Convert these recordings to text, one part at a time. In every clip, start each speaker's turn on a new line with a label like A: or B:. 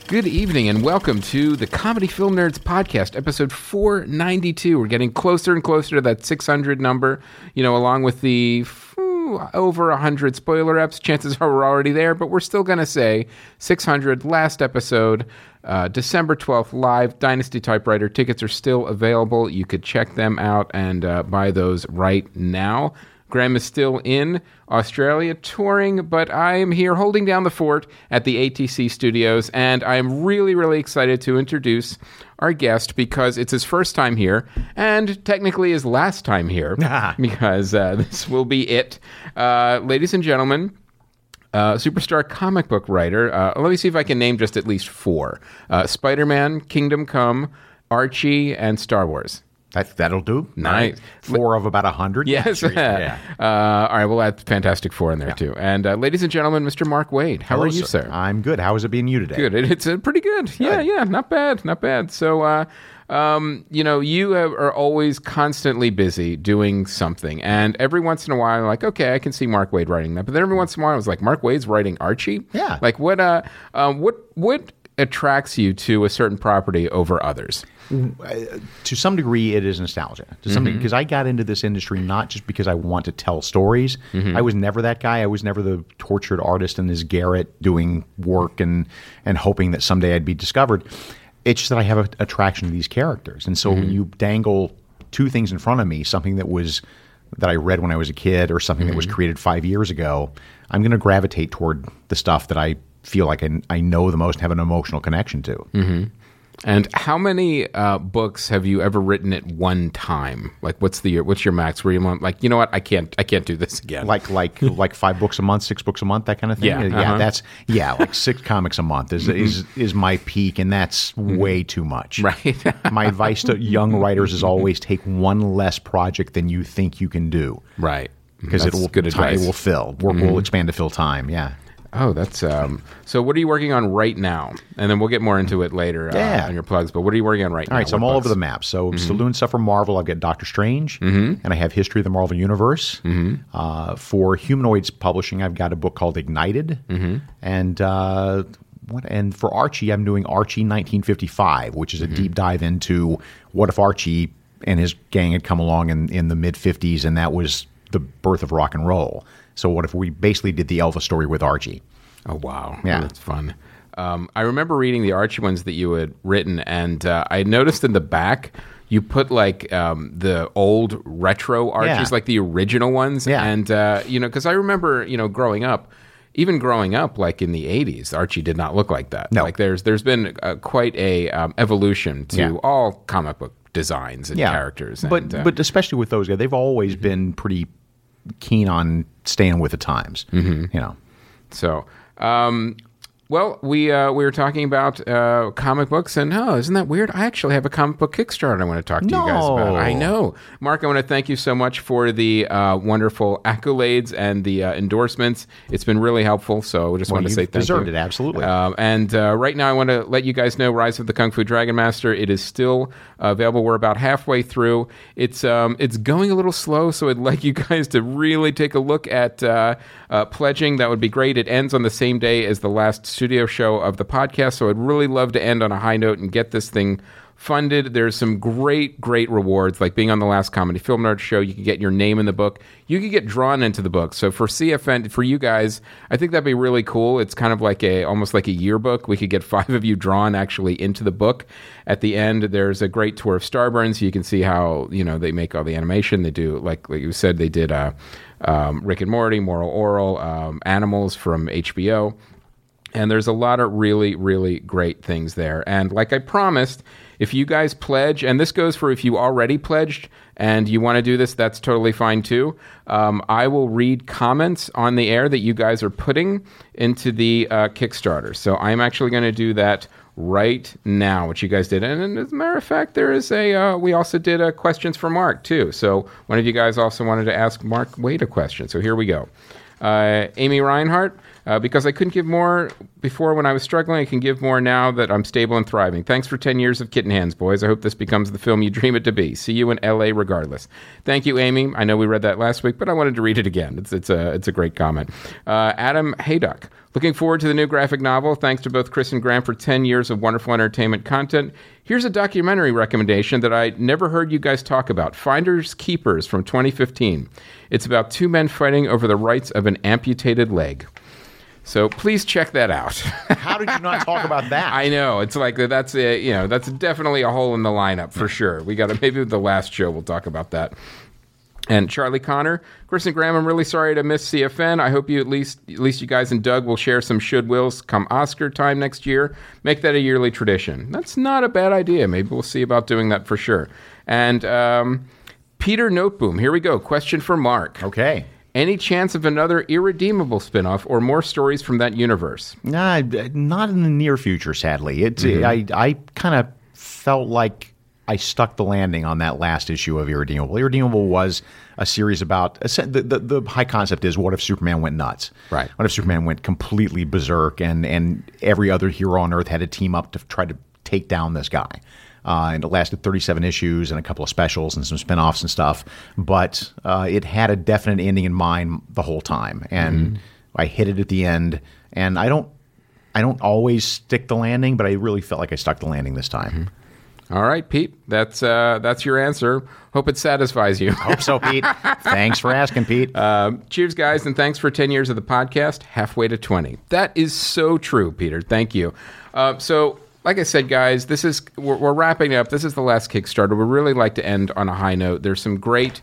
A: Good evening and welcome to the Comedy Film Nerds Podcast, episode 492. We're getting closer and closer to that 600 number, along with the over 100 spoiler eps. Chances are we're already there, but we're still going to say 600, last episode, December 12th, live, Dynasty Typewriter. Tickets are still available. You could check them out and buy those right now. Graham is still in Australia touring, but I am here holding down the fort at the ATC studios, and I'm really, really excited to introduce our guest because it's his first time here, and technically his last time here, because this will be it. Ladies and gentlemen, superstar comic book writer, let me see if I can name just at least four. Spider-Man, Kingdom Come, Archie, and Star Wars.
B: That'll do.
A: Nice.
B: 4 of about 100.
A: Yes.
B: Yeah.
A: All right, we'll add Fantastic Four in there, too. And ladies and gentlemen, Mr. Mark Wade. How are you, sir?
B: I'm good. How is it being you today?
A: Good. It's pretty good. Yeah, not bad. So, you are always constantly busy doing something. And every once in a while, like, okay, I can see Mark Wade writing that. But then every once in a while, I was like, Mark Wade's writing Archie?
B: Yeah.
A: Like, what attracts you to a certain property over others?
B: To some degree, it is nostalgia. To some degree, because I got into this industry not just because I want to tell stories. I was never that guy. I was never the tortured artist in his garret doing work and hoping that someday I'd be discovered. It's just that I have an attraction to these characters. And so when you dangle two things in front of me, something that I read when I was a kid or something that was created 5 years ago, I'm going to gravitate toward the stuff that I feel like I know the most and have an emotional connection to. And how many books have you ever written at one time? Like, what's your max? Where you're like, you know what, I can't do this again. Like 5 books a month, 6 books a month, that kind of thing. Yeah, like 6 comics a month is my peak, and that's way too much. Right. My advice to young writers is always take one less project than you think you can do. Right. Because it will fill. Work will expand to fill time. Yeah. Oh, that's so what are you working on right now? And then we'll get more into it later on your plugs, but what are you working on right now? All right, so I'm all over the map. So still doing stuff for Marvel. I've got Doctor Strange, and I have History of the Marvel Universe. For Humanoids Publishing, I've got a book called Ignited. And for Archie, I'm doing Archie 1955, which is a deep dive into what if Archie and his gang had come along in the mid-50s, and that was the birth of rock and roll. So what if we basically did the Elvis story with Archie? Oh, wow. Yeah. That's fun. I remember reading the Archie ones that you had written, and I noticed in the back you put like the old retro Archies, like the original ones. Yeah. And, because I remember, growing up, like in the 80s, Archie did not look like that. No. Like there's been quite a evolution to all comic book designs and characters. And, but especially with those guys, they've always been pretty keen on staying with the times, So, well, we were talking about comic books, and isn't that weird? I actually have a comic book Kickstarter I want to talk to you guys about. I know. Mark, I want to thank you so much for the wonderful accolades and the endorsements. It's been really helpful, so I just want to say thank you. Deserved it, absolutely. And right now I want to let you guys know Rise of the Kung Fu Dragon Master, it is still available. We're about halfway through. It's going a little slow, so I'd like you guys to really take a look at pledging. That would be great. It ends on the same day as the last studio show of the podcast, so I'd really love to end on a high note and get this thing funded. There's some great rewards, like being on the last Comedy Film Nerd show. You can get your name in the book. You can get drawn into the book. So for CFN, for you guys, I think that'd be really cool. It's kind of like almost like a yearbook. We could get 5 of you drawn actually into the book. At the end, there's a great tour of Starburn, so you can see how they make all the animation. They do, like you said, they did Rick and Morty, Moral Oral, Animals from HBO. And there's a lot of really, really great things there. And like I promised, if you guys pledge, and this goes for if you already pledged and you want to do this, that's totally fine too. I will read comments on the air that you guys are putting into the Kickstarter. So I'm actually going to do that right now, what you guys did. And as a matter of fact, there is we also did questions for Mark too. So one of you guys also wanted to ask Mark Wade a question. So here we go. Amy Reinhart,
A: Because I couldn't give more before when I was struggling. I can give more now that I'm stable and thriving. Thanks for 10 years of Kitten Hands, boys. I hope this becomes the film you dream it to be. See you in L.A. regardless. Thank you, Amy. I know we read that last week, but I wanted to read it again. It's a great comment. Adam Hayduck. Looking forward to the new graphic novel. Thanks to both Chris and Graham for 10 years of wonderful entertainment content. Here's a documentary recommendation that I never heard you guys talk about. Finders Keepers from 2015. It's about two men fighting over the rights of an amputated leg. So please check that out.
B: How did you not talk about that?
A: I know. It's like that's definitely a hole in the lineup for sure. We got to, maybe the last show we'll talk about that. And Charlie Connor, Chris and Graham, I'm really sorry to miss CFN. I hope you at least you guys and Doug will share some should-wills come Oscar time next year. Make that a yearly tradition. That's not a bad idea. Maybe we'll see about doing that for sure. And Peter Noteboom, here we go. Question for Mark.
B: Okay.
A: Any chance of another Irredeemable spinoff or more stories from that universe?
B: Nah, not in the near future, sadly. I kind of felt like I stuck the landing on that last issue of Irredeemable. Irredeemable was a series about the high concept is, what if Superman went nuts?
A: Right.
B: What if Superman went completely berserk and every other hero on Earth had to team up to try to take down this guy? And it lasted 37 issues and a couple of specials and some spinoffs and stuff. But it had a definite ending in mind the whole time, and I hit it at the end. And I don't always stick the landing, but I really felt like I stuck the landing this time.
A: Mm-hmm. All right, Pete. That's your answer. Hope it satisfies you.
B: Hope so, Pete. Thanks for asking, Pete.
A: Cheers, guys, and thanks for 10 years of the podcast. Halfway to 20. That is so true, Peter. Thank you. So, like I said, guys, we're wrapping up. This is the last Kickstarter. We really like to end on a high note. There's some great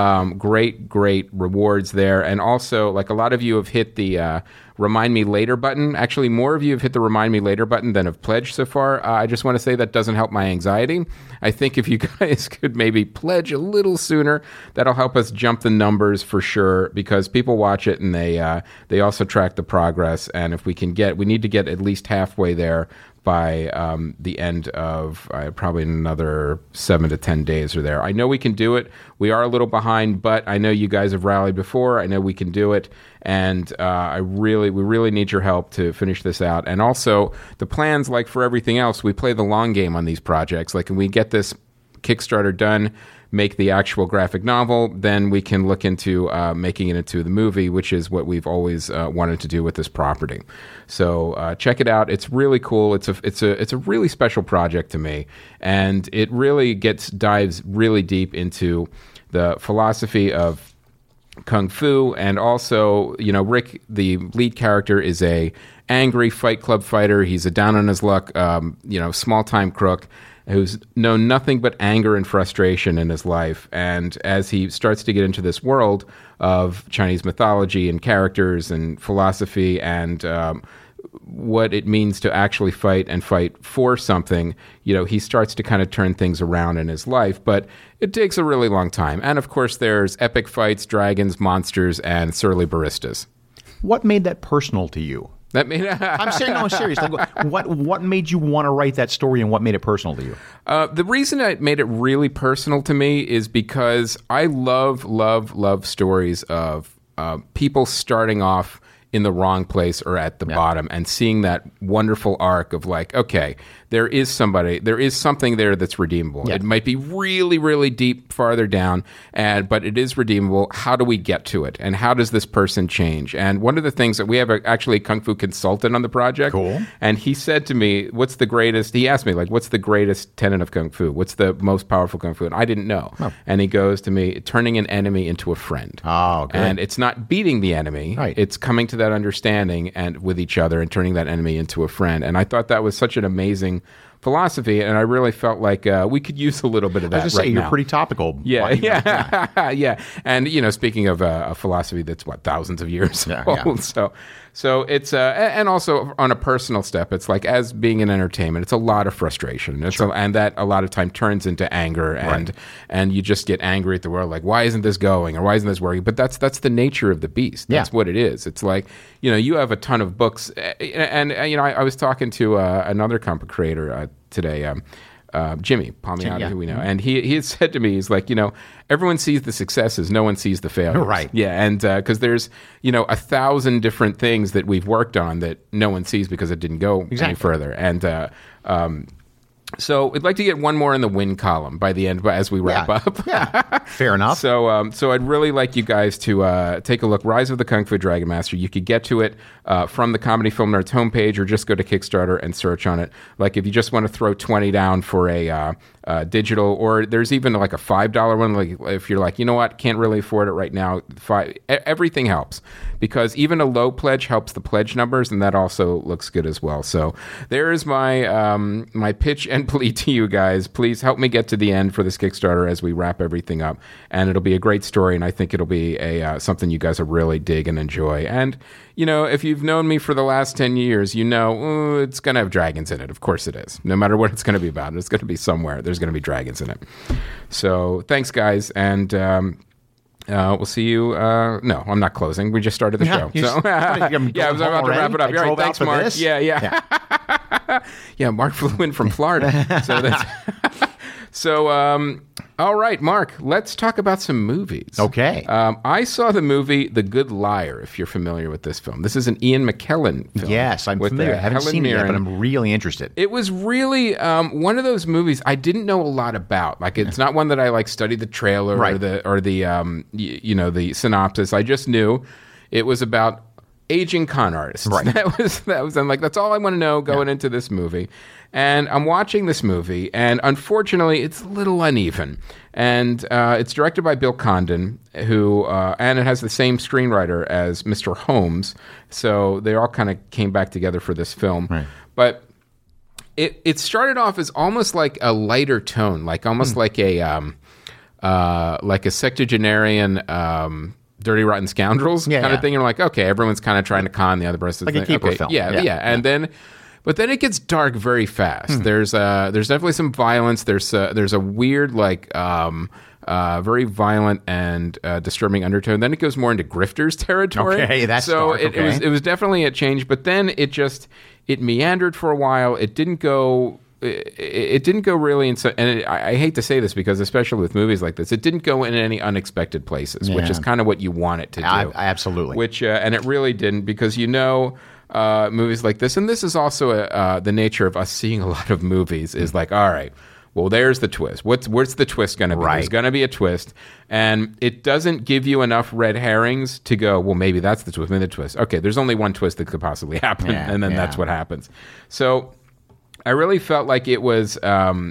A: rewards there, and also, like, a lot of you have hit the Remind Me Later button. Actually, more of you have hit the Remind Me Later button than have pledged so far. I just want to say that doesn't help my anxiety. I think if you guys could maybe pledge a little sooner, that'll help us jump the numbers for sure, because people watch it and they also track the progress. And if we need to get at least halfway there by the end of probably another 7 to 10 days or there. I know we can do it. We are a little behind, but I know you guys have rallied before. I know we can do it. And we really need your help to finish this out. And also, the plans, like for everything else, we play the long game on these projects. Like, when we get this Kickstarter done, make the actual graphic novel, then we can look into making it into the movie, which is what we've always wanted to do with this property. So check it out. It's really cool. It's a really special project to me, and it really dives really deep into the philosophy of Kung Fu, and also, Rick, the lead character, is a angry Fight Club fighter. He's a down on his luck, small-time crook who's known nothing but anger and frustration in his life. And as he starts to get into this world of Chinese mythology and characters and philosophy and what it means to actually fight and fight for something, he starts to kind of turn things around in his life. But it takes a really long time. And of course, there's epic fights, dragons, monsters, and surly baristas.
B: What made that personal to you? I'm serious. Like, what made you want to write that story, and what made it personal to you?
A: The reason it made it really personal to me is because I love stories of people starting off in the wrong place or at the bottom, and seeing that wonderful arc of like, okay, there is something there that's redeemable. Yeah. It might be really, really deep farther down, but it is redeemable. How do we get to it? And how does this person change? And one of the things that we have actually a Kung Fu consultant on the project.
B: Cool.
A: And he said to me, he asked me, like, what's the greatest tenet of Kung Fu? What's the most powerful Kung Fu? And I didn't know. Oh. And he goes to me, turning an enemy into a friend.
B: Oh, good.
A: And it's not beating the enemy.
B: Right.
A: It's coming to that understanding and with each other and turning that enemy into a friend. And I thought that was such an amazing philosophy, and I really felt like we could use a little bit of that.
B: I was just saying, you're pretty topical.
A: Yeah. Yeah. And speaking of a philosophy that's thousands of years old. Yeah. So it's and also on a personal step, it's like, as being in entertainment, it's a lot of frustration. And that a lot of time turns into anger, and you just get angry at the world, like, why isn't this going, or why isn't this working? But that's the nature of the beast. That's what it is. It's like, you have a ton of books, and I was talking to another comic creator today, Jimmy Palmiotti,
B: Yeah.
A: who we know, and he had said to me, he's like, everyone sees the successes, no one sees the failures.
B: Right.
A: Yeah, and because there's 1,000 different things that we've worked on that no one sees because it didn't go any further, and so we'd like to get one more in the win column by the end, as we wrap up.
B: Yeah, fair enough.
A: So I'd really like you guys to take a look. Rise of the Kung Fu Dragon Master. You could get to it from the Comedy Film Nerds homepage, or just go to Kickstarter and search on it. Like if you just want to throw $20 down for a digital, or there's even like a $5 one. Like if you're like, you know what, can't really afford it right now. Everything helps, because even a low pledge helps the pledge numbers, and that also looks good as well. So there is my my pitch and plea to you guys. Please help me get to the end for this Kickstarter as we wrap everything up, and it'll be a great story, and I think it'll be a something you guys will really dig and enjoy. And if you've known me for the last 10 years, it's going to have dragons in it. Of course it is. No matter what it's going to be about, it's going to be somewhere. There's going to be dragons in it. So thanks, guys, and we'll see you. No, I'm not closing. We just started the show. So I was about to wrap it up. All right, thanks, Mark.
B: This?
A: Yeah. Yeah, Mark flew in from Florida. So that's all right, Mark, let's talk about some movies.
B: Okay.
A: I saw the movie The Good Liar, if you're familiar with this film. This is an Ian McKellen film.
B: Yes, I'm familiar. I haven't seen it yet, but I'm really interested.
A: It was really one of those movies I didn't know a lot about. Like, it's not one that I studied the trailer or the synopsis. I just knew it was about aging con artists.
B: Right.
A: That was. I'm like, that's all I want to know going into this movie. And I'm watching this movie, and unfortunately, it's a little uneven. And it's directed by Bill Condon, who and it has the same screenwriter as Mr. Holmes. So they all kind of came back together for this film.
B: Right.
A: But it started off as almost like a lighter tone, like almost like a septuagenarian Dirty Rotten Scoundrels kind of thing. You're like, okay, everyone's kind of trying to con the other person.
B: Like a keeper film.
A: Yeah. And then, but then it gets dark very fast. There's definitely some violence. There's a weird very violent and disturbing undertone. Then it goes more into grifters territory.
B: Okay, that's
A: so
B: dark.
A: It was definitely a change. But then it meandered for a while. It didn't go. It didn't go really I hate to say this, because especially with movies like this, it didn't go in any unexpected places, which is kind of what you want it to do.
B: Absolutely.
A: Which and it really didn't, because movies like this, and this is also the nature of us seeing a lot of movies, is like, all right, well, there's the twist. What's the twist going to be?
B: Right.
A: There's going to be a twist, and it doesn't give you enough red herrings to go, well, maybe that's the twist. Maybe the twist. Okay, there's only one twist that could possibly happen, and then that's what happens. So I really felt like it was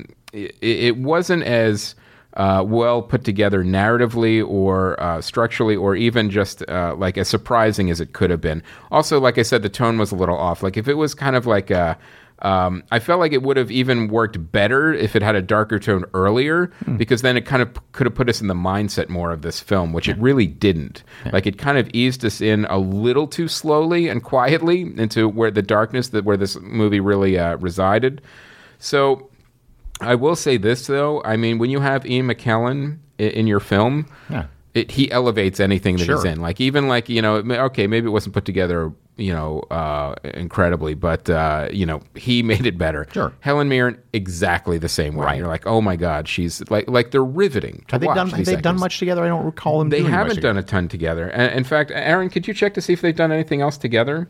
A: it wasn't as well put together narratively or structurally, or even just as surprising as it could have been. Also, like I said, the tone was a little off. Like if it was kind of like I felt like it would have even worked better if it had a darker tone earlier, because then it kind of could have put us in the mindset more of this film, which it really didn't. Like it kind of eased us in a little too slowly and quietly into where the darkness where this movie really resided. So I will say this, though. I mean, when you have Ian McKellen in your film, he elevates anything that he's in. Like even okay, maybe it wasn't put together incredibly, but he made it better.
B: Sure.
A: Helen Mirren, exactly the same way.
B: Right.
A: You're like, oh my God, she's like they're riveting to watch.
B: Have they done much together? I don't recall them.
A: They
B: doing
A: haven't
B: much
A: done a ton together. And in fact, Aaron, could you check to see if they've done anything else together?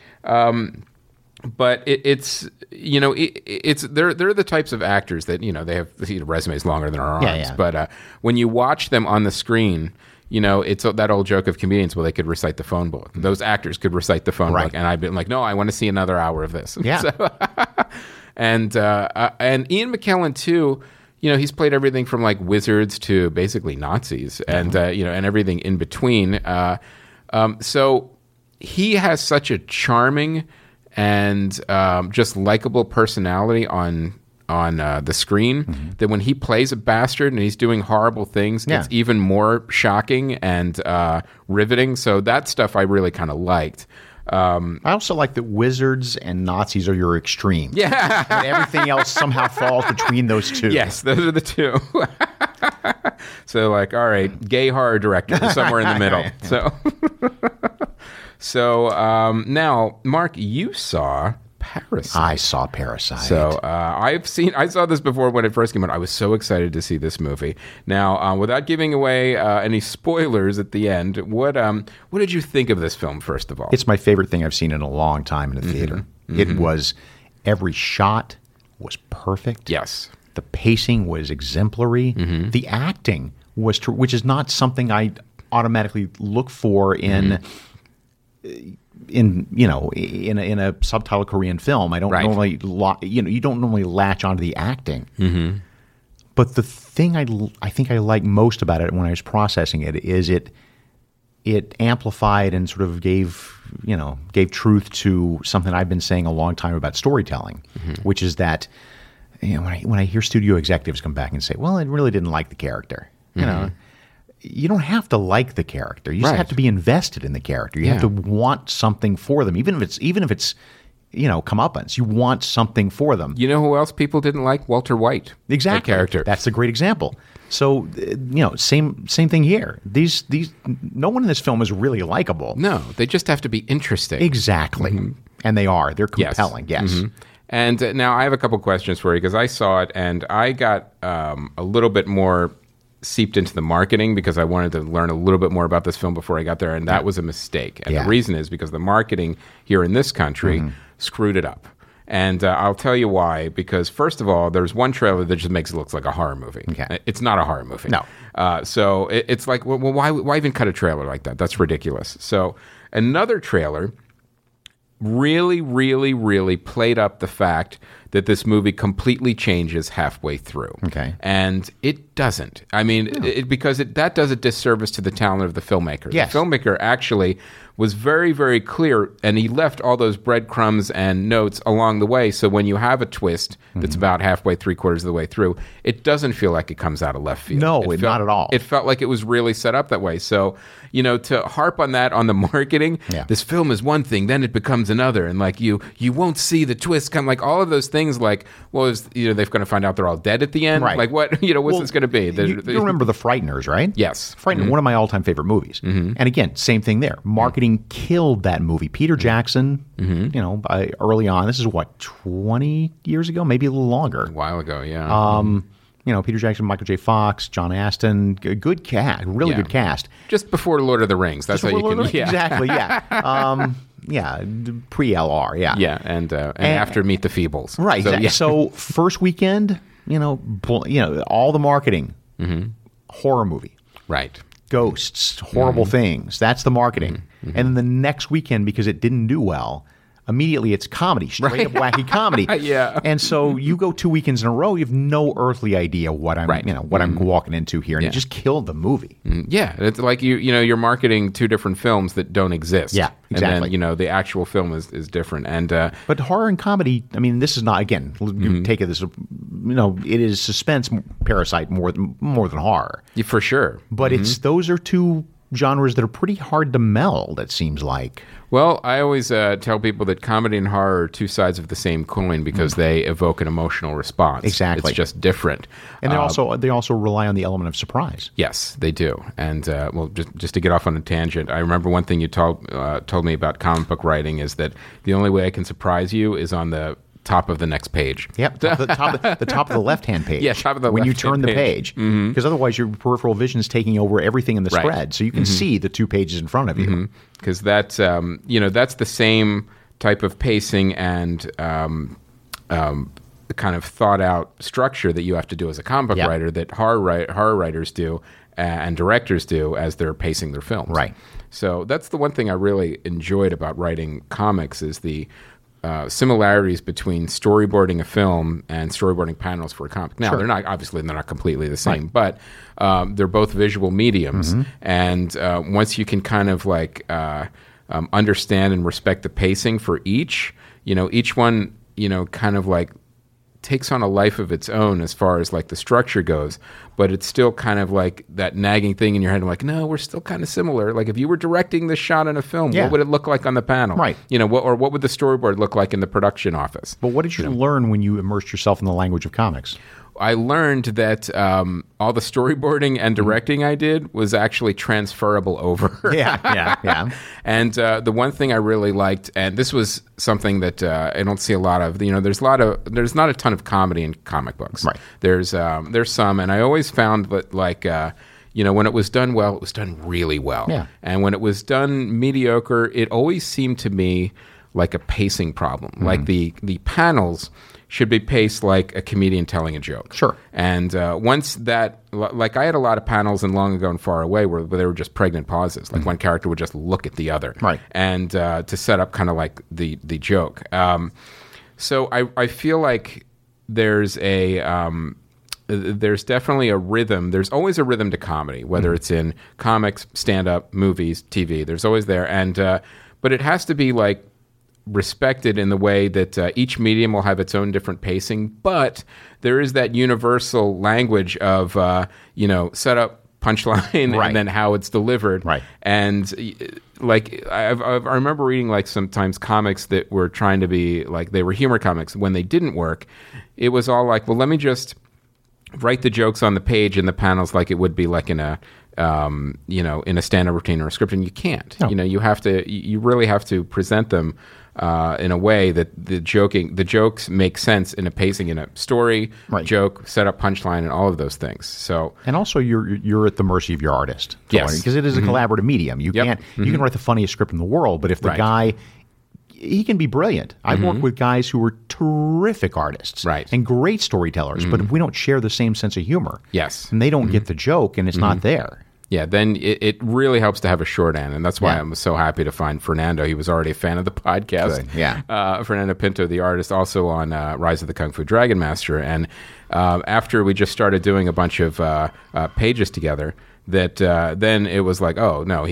A: But it's they're the types of actors that they have resumes longer than our arms.
B: Yeah.
A: But when you watch them on the screen, it's that old joke of comedians. Well, they could recite the phone book. Those actors could recite the phone book, and I've been like, no, I want to see another hour of this.
B: Yeah.
A: And Ian McKellen too. He's played everything from like wizards to basically Nazis, and and everything in between. So he has such a charming and just likable personality on the screen that when he plays a bastard and he's doing horrible things, it's even more shocking and riveting. So that stuff I really kind of liked.
B: I also like that wizards and Nazis are your extremes.
A: Yeah.
B: And everything else somehow falls between those two.
A: Yes, those are the two. So like, all right, gay horror director somewhere in the middle. So now, Mark, you saw Parasite.
B: I saw Parasite.
A: So I saw this before when it first came out. I was so excited to see this movie. Now, without giving away any spoilers at the end, what did you think of this film? First of all,
B: it's my favorite thing I've seen in a long time in a theater. It was, every shot was perfect.
A: Yes,
B: the pacing was exemplary. The acting was, which is not something I automatically look for in a subtitle Korean film. I don't normally, you don't normally latch onto the acting. But the thing I think I like most about it when I was processing it is it amplified and sort of gave truth to something I've been saying a long time about storytelling, which is that when I hear studio executives come back and say, "Well, I really didn't like the character," you don't have to like the character. You just have to be invested in the character. You have to want something for them, even if it's comeuppance. You want something for them.
A: You know who else people didn't like? Walter White.
B: Exactly.
A: The character.
B: That's a great example. So same thing here. These no one in this film is really likable.
A: No, they just have to be interesting.
B: Exactly, and they are. They're compelling. Yes.
A: And now I have a couple questions for you because I saw it and I got a little bit more seeped into the marketing because I wanted to learn a little bit more about this film before I got there, and that was a mistake. And the reason is because the marketing here in this country screwed it up. And I'll tell you why. Because first of all, there's one trailer that just makes it look like a horror movie.
B: Okay.
A: It's not a horror movie.
B: No.
A: So it's like, well, why even cut a trailer like that? That's ridiculous. So another trailer really, really, really played up the fact that this movie completely changes halfway through.
B: Okay.
A: And it doesn't. I mean, that does a disservice to the talent of the filmmaker.
B: Yes.
A: The filmmaker actually was very, very clear, and he left all those breadcrumbs and notes along the way, so when you have a twist that's about halfway, three-quarters of the way through, it doesn't feel like it comes out of left field.
B: No, not at all.
A: It felt like it was really set up that way. So, to harp on that on the marketing, this film is one thing, then it becomes another, and like you won't see the twist come, like all of those things, like, well, they're going to find out they're all dead at the end?
B: Right.
A: Like what, what's this going to be?
B: You remember The Frighteners, right?
A: Yes.
B: Frighteners, one of my all-time favorite movies. And again, same thing there. Marketing killed that movie. Peter Jackson, early on, this is 20 years ago, maybe a little longer.
A: A while ago, yeah.
B: Peter Jackson, Michael J. Fox, John Astin, good cast, really good cast.
A: Just before Lord of the Rings. That's how you can.
B: Exactly, yeah. Pre-LR, yeah.
A: Yeah, and after Meet the Feebles.
B: Right,
A: so,
B: exactly. So first weekend, all the marketing, horror movie.
A: Right.
B: Ghosts, horrible things. That's the marketing. And then the next weekend, because it didn't do well, immediately it's comedy, straight up wacky comedy.
A: Yeah.
B: And so you go 2 weekends in a row, you have no earthly idea what I'm I'm walking into here, and it just killed the movie.
A: Yeah, it's like you're marketing two different films that don't exist.
B: Yeah, exactly.
A: And then the actual film is different. And
B: but horror and comedy, I mean, this is not, again, you take it as it is suspense, Parasite more than horror.
A: Yeah, for sure.
B: But those are two genres that are pretty hard to meld, it seems like.
A: Well, I always tell people that comedy and horror are two sides of the same coin because they evoke an emotional response.
B: Exactly.
A: It's just different.
B: And they also rely on the element of surprise.
A: Yes, they do. And just to get off on a tangent, I remember one thing you told me about comic book writing is that the only way I can surprise you is on the top of the next page.
B: Yep, the top of the left-hand page.
A: Yeah, top of the
B: when you
A: left-hand
B: turn the page, because otherwise your peripheral vision is taking over everything in the spread, so you can see the 2 pages in front of you.
A: Because that's that's the same type of pacing and kind of thought out structure that you have to do as a comic book writer that horror writers do and directors do as they're pacing their films.
B: Right. So
A: that's the one thing I really enjoyed about writing comics is the similarities between storyboarding a film and storyboarding panels for a comic. Now, they're not completely the same, but they're both visual mediums. And once you can kind of understand and respect the pacing for each one, kind of like takes on a life of its own as far as like the structure goes, but it's still kind of like that nagging thing in your head. I'm like, no, we're still kind of similar. Like if you were directing this shot in a film, what would it look like on the panel?
B: Right.
A: What would the storyboard look like in the production office?
B: But what did you learn when you immersed yourself in the language of comics?
A: I learned that all the storyboarding and directing I did was actually transferable over.
B: Yeah.
A: And the one thing I really liked, and this was something that I don't see a lot of, there's not a ton of comedy in comic books.
B: Right.
A: There's some, and I always found that when it was done well, it was done really well.
B: Yeah.
A: And when it was done mediocre, it always seemed to me like a pacing problem. Like the panels should be paced like a comedian telling a joke.
B: Sure.
A: And once that, like I had a lot of panels in Long Ago and Far Away where they were just pregnant pauses. Like one character would just look at the other.
B: Right.
A: And to set up kind of like the joke. So I feel like there's definitely a rhythm. There's always a rhythm to comedy, whether it's in comics, stand-up, movies, TV. There's always there. And but it has to be like respected in the way that each medium will have its own different pacing, but there is that universal language of setup, punchline,
B: right.
A: and then how it's delivered.
B: Right.
A: And like I remember reading like sometimes comics that were trying to be like they were humor comics. When they didn't work, it was all like, well, let me just write the jokes on the page in the panels like it would be like in a in a stand-up routine or a script, and you can't.
B: No.
A: You really have to present them in a way that the jokes make sense in a pacing, in a story,
B: right.
A: joke, setup, punchline, and all of those things. So,
B: and also you're at the mercy of your artist.
A: Yes,
B: because it is a collaborative medium. You can't you can write the funniest script in the world, but if the guy, he can be brilliant. I've worked with guys who are terrific artists,
A: right.
B: and great storytellers, but if we don't share the same sense of humor,
A: yes,
B: and they don't get the joke, and it's not there.
A: Yeah, then it really helps to have a shorthand, and that's why I'm so happy to find Fernando. He was already a fan of the podcast.
B: Good. Yeah,
A: Fernando Pinto, the artist, also on Rise of the Kung Fu Dragon Master. And after we just started doing a bunch of pages together, that then it was like, oh no,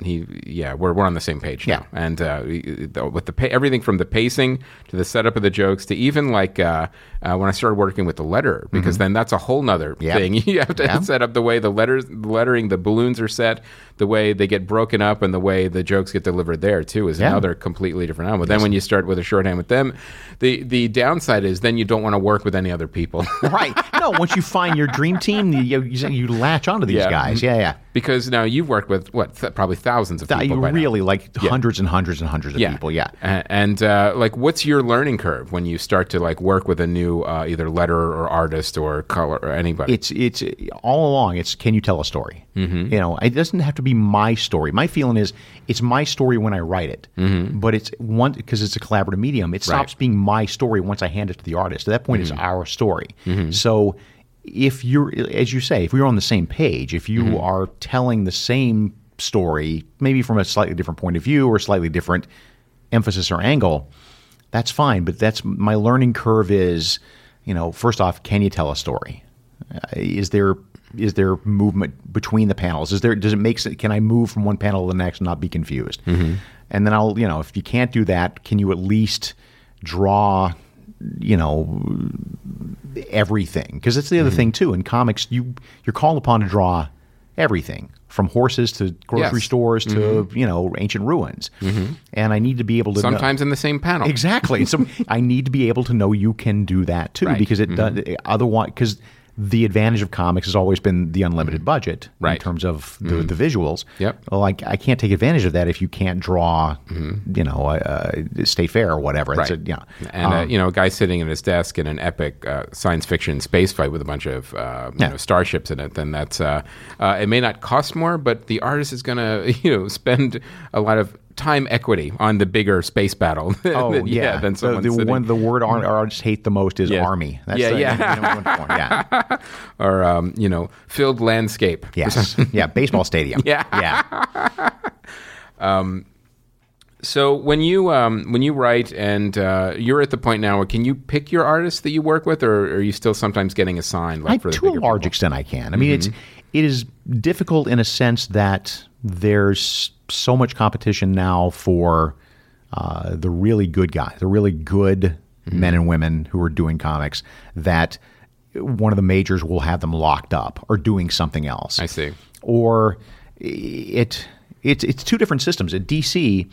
A: we're on the same page now. And with everything from the pacing to the setup of the jokes to even like when I started working with the letterer, because then that's a whole nother thing. You have to set up the way the lettering, the balloons are set, the way they get broken up, and the way the jokes get delivered there too is another completely different animal. Then when you start with a shorthand with them, the downside is then you don't want to work with any other people.
B: Right. No, once you find your dream team, you latch onto these guys. Yeah.
A: Because now you've worked with probably thousands of people.
B: Really, like hundreds and hundreds and hundreds of people. Yeah.
A: And like, what's your learning curve when you start to like work with a new either letterer or artist or color or anybody?
B: It's all along. It's, can you tell a story? It doesn't have to be my story. My feeling is it's my story when I write it, but it's because it's a collaborative medium. It stops being my story once I hand it to the artist. At that point, it's our story. So if you're, as you say, if we're on the same page, if you are telling the same story, maybe from a slightly different point of view or slightly different emphasis or angle, that's fine. But that's my learning curve is, first off, can you tell a story? Is there movement between the panels? Does it make sense? Can I move from one panel to the next and not be confused? And then I'll, if you can't do that, can you at least draw, everything? Because that's the other thing too. In comics, you're called upon to draw everything from horses to grocery stores to ancient ruins, and I need to be able to
A: sometimes in the same panel.
B: Exactly. So I need to be able to know you can do that too, because it does otherwise. Because the advantage of comics has always been the unlimited budget in terms of the visuals. Well, I can't take advantage of that if you can't draw, State Fair or whatever.
A: Right. And a guy sitting at his desk in an epic science fiction space fight with a bunch of starships in it. Then that's it may not cost more, but the artist is going to spend a lot of time equity on the bigger space battle. Than someone
B: the word artists hate the most is army. That's
A: or filled landscape.
B: Yes. Baseball stadium.
A: So when you write and you're at the point now where can you pick your artists that you work with, or are you still sometimes getting assigned?
B: To a large extent, I can. I mean, it is difficult in a sense that there's so much competition now for the really good guys, the really good men and women who are doing comics, that one of the majors will have them locked up or doing something else.
A: I see.
B: Or it's two different systems. At DC,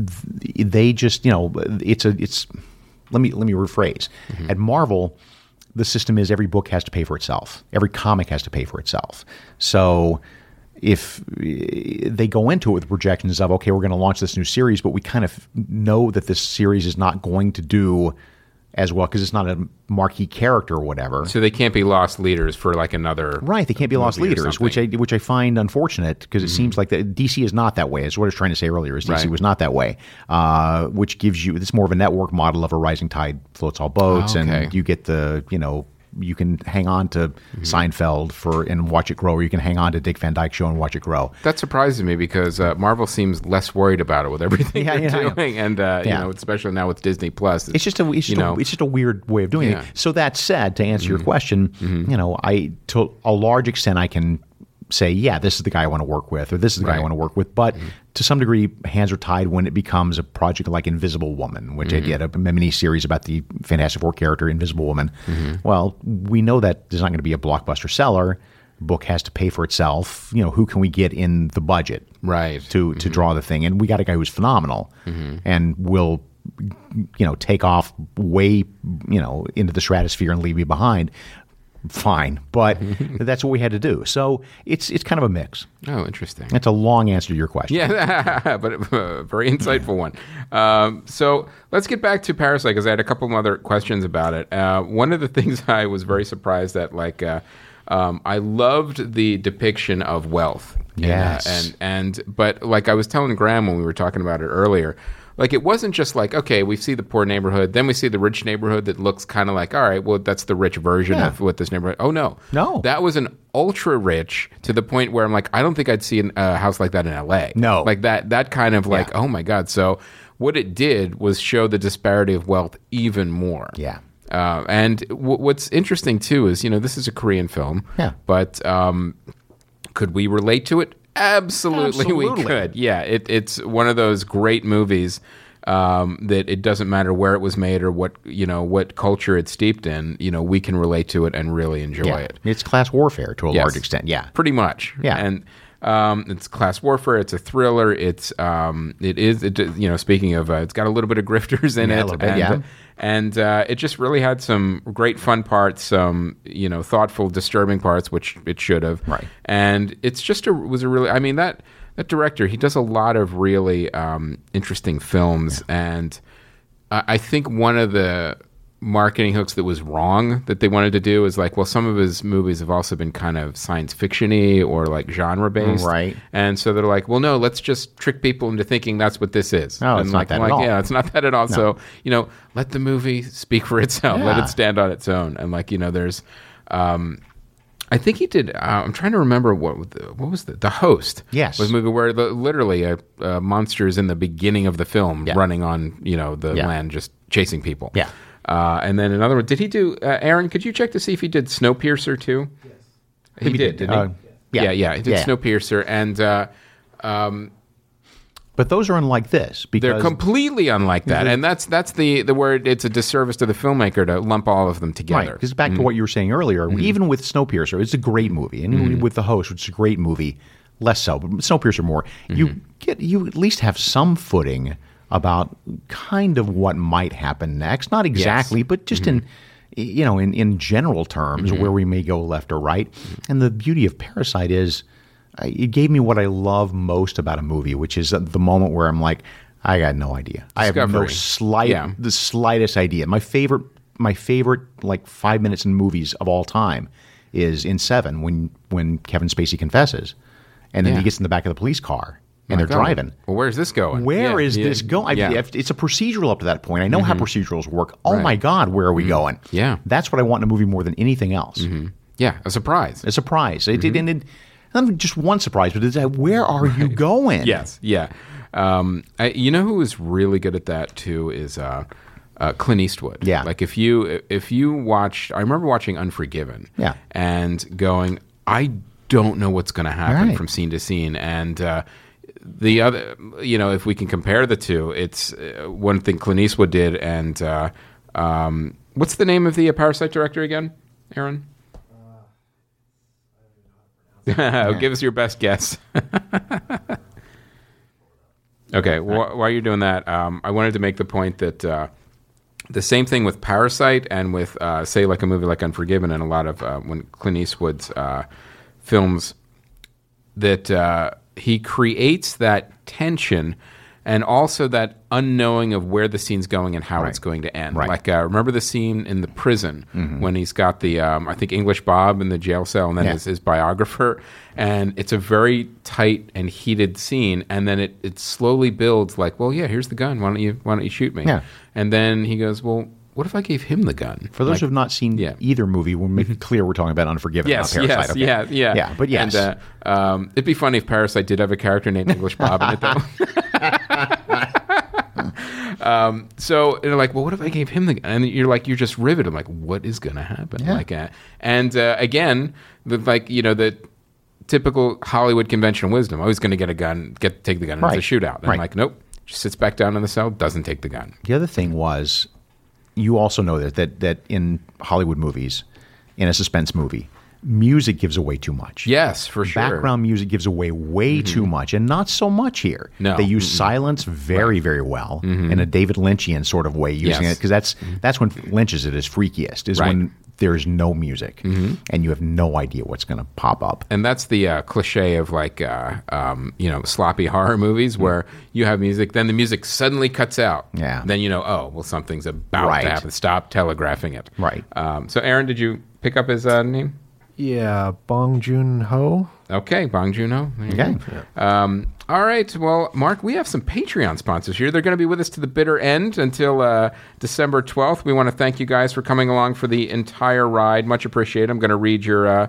B: they just, let me rephrase. At Marvel, the system is every book has to pay for itself. Every comic has to pay for itself. So if they go into it with projections of, okay, we're going to launch this new series, but we kind of know that this series is not going to do as well because it's not a marquee character or whatever.
A: So they can't be lost leaders for like another...
B: Right, they can't be lost leaders, which I find unfortunate because it seems like DC is not that way. That's what I was trying to say earlier, is DC was not that way, which gives you... It's more of a network model of a rising tide floats all boats, and you get the, you can hang on to Seinfeld and watch it grow, or you can hang on to Dick Van Dyke Show and watch it grow.
A: That surprises me because Marvel seems less worried about it with everything they're doing, and especially now with Disney Plus.
B: It's just a weird way of doing it. So that said, to answer your question, to a large extent, I can say, yeah, this is the guy I want to work with, or this is the guy I want to work with. But to some degree, hands are tied when it becomes a project like Invisible Woman, which I did a mini series about the Fantastic Four character Invisible Woman. Well, we know that there's not going to be a blockbuster seller. Book has to pay for itself. Who can we get in the budget to draw the thing? And we got a guy who's phenomenal and will take off way into the stratosphere and leave me behind. Fine, but that's what we had to do. So it's kind of a mix.
A: Oh, interesting.
B: That's a long answer to your question.
A: Yeah, but a very insightful one. So let's get back to Parasite because I had a couple of other questions about it. One of the things I was very surprised at, I loved the depiction of wealth.
B: Yes,
A: but like I was telling Graham when we were talking about it earlier. Like, it wasn't just like, okay, we see the poor neighborhood, then we see the rich neighborhood that looks kind of like, all right, well, that's the rich version of what this neighborhood... Oh, no.
B: No.
A: That was an ultra-rich to the point where I'm like, I don't think I'd see a house like that in L.A.
B: No.
A: Like, that kind of like, oh, my God. So what it did was show the disparity of wealth even more.
B: Yeah.
A: And what's interesting, too, is, this is a Korean film.
B: Yeah.
A: But could we relate to it? Absolutely, we could. Yeah, it's one of those great movies that it doesn't matter where it was made or what culture it's steeped in. We can relate to it and really enjoy it.
B: It's class warfare to a large extent. Yeah,
A: pretty much.
B: Yeah,
A: and it's class warfare. It's a thriller. It is. Speaking of, it's got a little bit of grifters in it.
B: A little bit,
A: And it just really had some great fun parts, some thoughtful, disturbing parts, which it should have.
B: Right.
A: And it's just was a really, I mean, that director, he does a lot of really interesting films, and I think one of the marketing hooks that was wrong that they wanted to do is like, well, some of his movies have also been kind of science fiction-y or like genre based,
B: right?
A: And so they're like, well, no, let's just trick people into thinking that's what this is.
B: No, it's not that at all.
A: Yeah, it's not that at all. No. So let the movie speak for itself. Let it stand on its own. And there's, I think he did. I'm trying to remember what was the Host.
B: Yes,
A: was a movie where literally a monster is in the beginning of the film, running on the land, just chasing people.
B: Yeah.
A: And then another one. Did he do? Aaron, could you check to see if he did Snowpiercer too? Yes, he did. Didn't he? Yeah. He did Snowpiercer, and
B: but those are unlike this because
A: they're completely unlike that, and that's the word. It's a disservice to the filmmaker to lump all of them together.
B: Right, because back to what you were saying earlier, even with Snowpiercer, it's a great movie, and with The Host, which is a great movie, less so, but Snowpiercer more. You at least have some footing about kind of what might happen next. Not exactly, but just in general terms, where we may go left or right. And the beauty of Parasite is it gave me what I love most about a movie, which is the moment where I'm like, I got no idea. I have no the slightest idea. My favorite like 5 minutes in movies of all time is in Seven when Kevin Spacey confesses, and then he gets in the back of the police car. And they're driving.
A: Well, where's this going?
B: Where is this going? It's a procedural up to that point. I know how procedurals work. Oh, my God, where are we going?
A: Yeah.
B: That's what I want in a movie more than anything else.
A: Yeah, a surprise.
B: A surprise. Not just one surprise, but it's where are you going?
A: Yes, yeah. Who is really good at that, too, is Clint Eastwood.
B: Yeah.
A: Like, if you watched... I remember watching Unforgiven.
B: Yeah.
A: And going, I don't know what's going to happen from scene to scene. And... the other, if we can compare the two, it's one thing Clint Eastwood did, and what's the name of the Parasite director again, Aaron? Give us your best guess. Okay, while you're doing that, I wanted to make the point that The same thing with Parasite and with, say, like a movie like Unforgiven and a lot of when Clint Eastwood's films, that he creates that tension and also that unknowing of where the scene's going and how it's going to end.
B: Right.
A: Like, remember the scene in the prison when he's got the, I think, English Bob in the jail cell and then his biographer. And it's a very tight and heated scene. And then it slowly builds like, well, yeah, here's the gun. Why don't you shoot me?
B: Yeah.
A: And then he goes, well, what if I gave him the gun?
B: For those who have not seen either movie, we'll make it clear we're talking about Unforgiven, not Parasite.
A: Yes,
B: okay.
A: yeah.
B: But yes.
A: And, it'd be funny if Parasite did have a character named English Bob in it, though. So they're like, well, what if I gave him the gun? And you're like, you're just riveted. I'm like, what is going to happen?
B: Yeah.
A: Like, again, the typical Hollywood conventional wisdom. I was going to get a gun, take the gun, and it's a shootout. And I'm like, nope. Just sits back down in the cell, doesn't take the gun.
B: The other thing was, you also know that in Hollywood movies, in a suspense movie, music gives away too much.
A: Yes, for sure.
B: Background music gives away way too much, and not so much here.
A: No.
B: They use silence very, very well in a David Lynchian sort of way, using it, because that's when Lynch is at his freakiest, is when there's no music and you have no idea what's going to pop up.
A: And that's the cliche of like, sloppy horror movies where you have music, then the music suddenly cuts out.
B: Yeah.
A: Then something's about to happen. Stop telegraphing it.
B: Right.
A: So Aaron, did you pick up his name?
C: Yeah, Bong Joon-ho.
A: Okay, Bong Joon-ho.
B: Okay.
A: All right. Well, Mark, we have some Patreon sponsors here. They're going to be with us to the bitter end until December 12th. We want to thank you guys for coming along for the entire ride. Much appreciated. I'm going to read your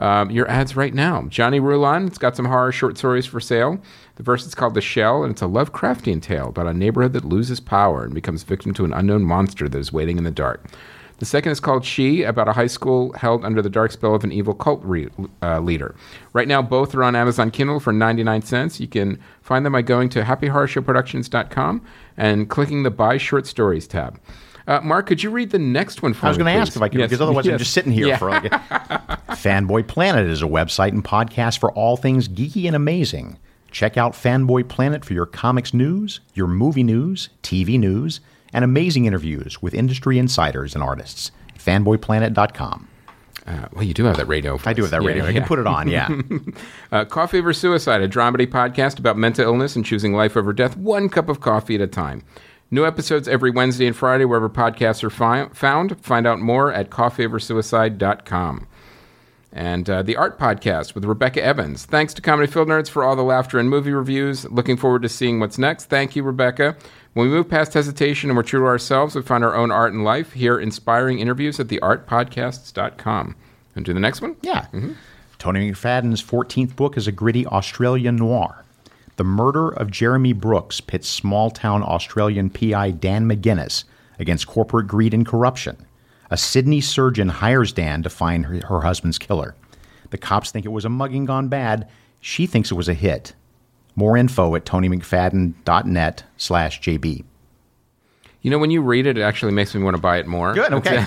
A: ads right now. Johnny Rulon, it's got some horror short stories for sale. The first is called The Shell, and it's a Lovecraftian tale about a neighborhood that loses power and becomes victim to an unknown monster that is waiting in the dark. The second is called She, about a high school held under the dark spell of an evil cult leader. Right now, both are on Amazon Kindle for 99 cents. You can find them by going to happyhorrorshowproductions.com and clicking the Buy Short Stories tab. Mark, could you read the next one for me,
B: I was going to
A: please?
B: ask if I could, because otherwise I'm just sitting here for like Fanboy Planet is a website and podcast for all things geeky and amazing. Check out Fanboy Planet for your comics news, your movie news, TV news, and amazing interviews with industry insiders and artists. Fanboyplanet.com.
A: Well, you do have that radio voice.
B: I do have that radio. I can put it on, yeah.
A: Coffee Over Suicide, a dramedy podcast about mental illness and choosing life over death, one cup of coffee at a time. New episodes every Wednesday and Friday, wherever podcasts are found. Find out more at coffeeoversuicide.com. And the Art Podcast with Rebecca Evans. Thanks to Comedy Film Nerds for all the laughter and movie reviews. Looking forward to seeing what's next. Thank you, Rebecca. When we move past hesitation and we're true to ourselves, we find our own art in life. Hear inspiring interviews at theartpodcasts.com. And do the next one?
B: Yeah. Tony McFadden's 14th book is a gritty Australian noir. The murder of Jeremy Brooks pits small-town Australian PI Dan McGuinness against corporate greed and corruption. A Sydney surgeon hires Dan to find her husband's killer. The cops think it was a mugging gone bad. She thinks it was a hit. More info at tonymcfadden.net/JB.
A: You know, when you read it, it actually makes me want to buy it more.
B: Good, okay.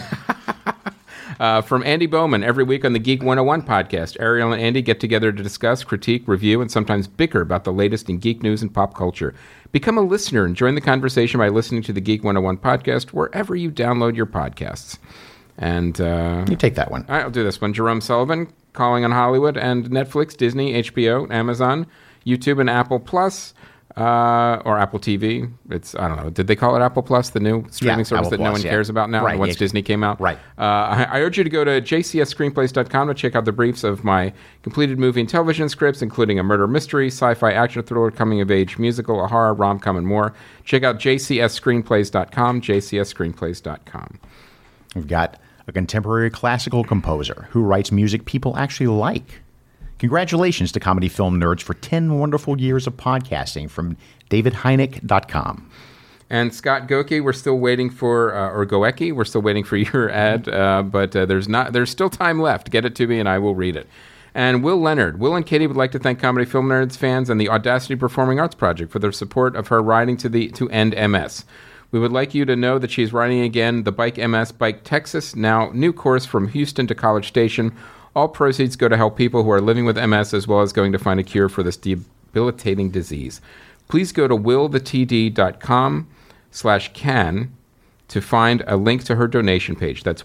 A: From Andy Bowman, every week on the Geek 101 podcast, Ariel and Andy get together to discuss, critique, review, and sometimes bicker about the latest in geek news and pop culture. Become a listener and join the conversation by listening to the Geek 101 podcast wherever you download your podcasts. And
B: you take that one.
A: All right, I'll do this one. Jerome Sullivan, Calling on Hollywood, and Netflix, Disney, HBO, Amazon, YouTube, and Apple Plus. Or Apple TV. I don't know. Did they call it Apple Plus, the new streaming service
B: Apple
A: that no
B: Plus,
A: one cares about now once Disney came out?
B: Right.
A: I urge you to go to jcsscreenplays.com to check out the briefs of my completed movie and television scripts, including a murder mystery, sci-fi action thriller, coming-of-age musical, a horror, rom-com, and more. Check out jcsscreenplays.com, jcsscreenplays.com.
B: We've got a contemporary classical composer who writes music people actually like. Congratulations to Comedy Film Nerds for 10 wonderful years of podcasting from davidhynek.com.
A: And Scott Goecke, we're still waiting for, or Goecke, we're still waiting for your ad, but there's still time left. Get it to me and I will read it. And Will Leonard. Will and Katie would like to thank Comedy Film Nerds fans and the Audacity Performing Arts Project for their support of her riding to end MS. We would like you to know that she's riding again the Bike MS Bike Texas, now new course from Houston to College Station. All proceeds go to help people who are living with MS as well as going to find a cure for this debilitating disease. Please go to willthetd.com/can to find a link to her donation page. That's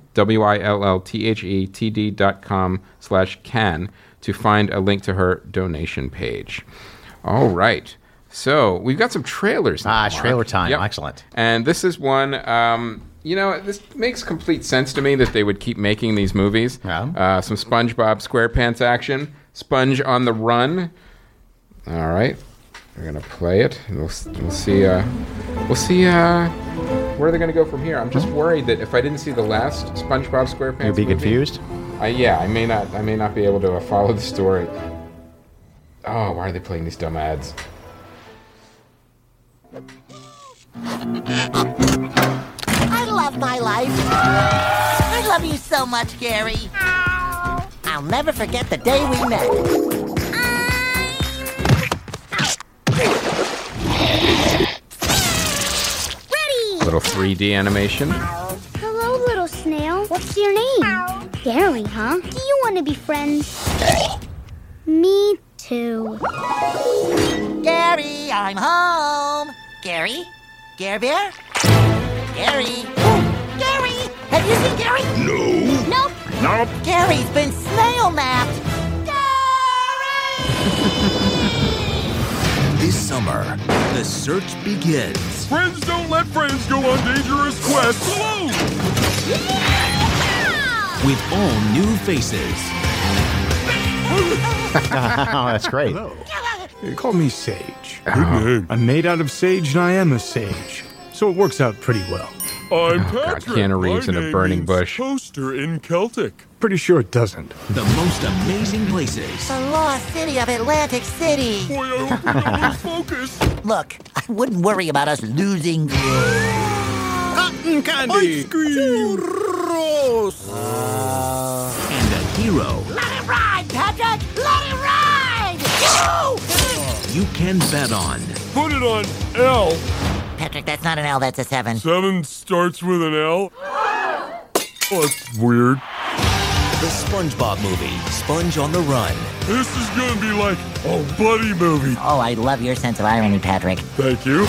A: willthetd.com/can to find a link to her donation page. All right. So we've got some trailers now, Mark.
B: Trailer time.
A: Yep.
B: Excellent.
A: And this is one, this makes complete sense to me that they would keep making these movies.
B: Yeah.
A: Some SpongeBob SquarePants action. Sponge on the Run. All right. We're going to play it. We'll see where they're going to go from here. I'm just worried that if I didn't see the last SpongeBob SquarePants
B: You'll be
A: movie,
B: confused?
A: I may not be able to follow the story. Oh, why are they playing these dumb ads?
D: I love my life. I love you so much, Gary. I'll never forget the day we met.
E: Ready!
A: Little 3D animation.
E: Hello, little snail. What's your name? Gary, huh? Do you want to be friends? Me too.
D: Gary, I'm home. Gary? Gare Bear? Gary? Gary! Have you seen Gary?
E: Nope.
D: Gary's been snail napped. Gary!
F: This summer, the search begins.
G: Friends don't let friends go on dangerous quests alone!
F: With all new faces.
B: Oh, that's great.
H: Call me Sage. I'm made out of sage and I am a sage. So it works out pretty well.
G: I'm
A: God,
G: Patrick.
A: Keanu Reeves
G: My
A: in a
G: name
A: burning
G: means
A: bush.
G: Toaster in Celtic.
H: Pretty sure it doesn't.
F: The most amazing places.
D: The lost city of Atlantic City.
G: Boy, I hope you don't lose focus.
D: Look, I wouldn't worry about us losing.
H: Cotton candy!
F: And a hero
D: Let it ride, Patrick! Let it ride! Woo!
F: you can bet on.
G: Put it on L.
D: Patrick, that's not an L, that's a 7.
G: 7 starts with an L. Oh, that's weird.
F: The SpongeBob movie, Sponge on the Run.
G: This is gonna be like a buddy movie.
D: Oh, I love your sense of irony, Patrick.
G: Thank you.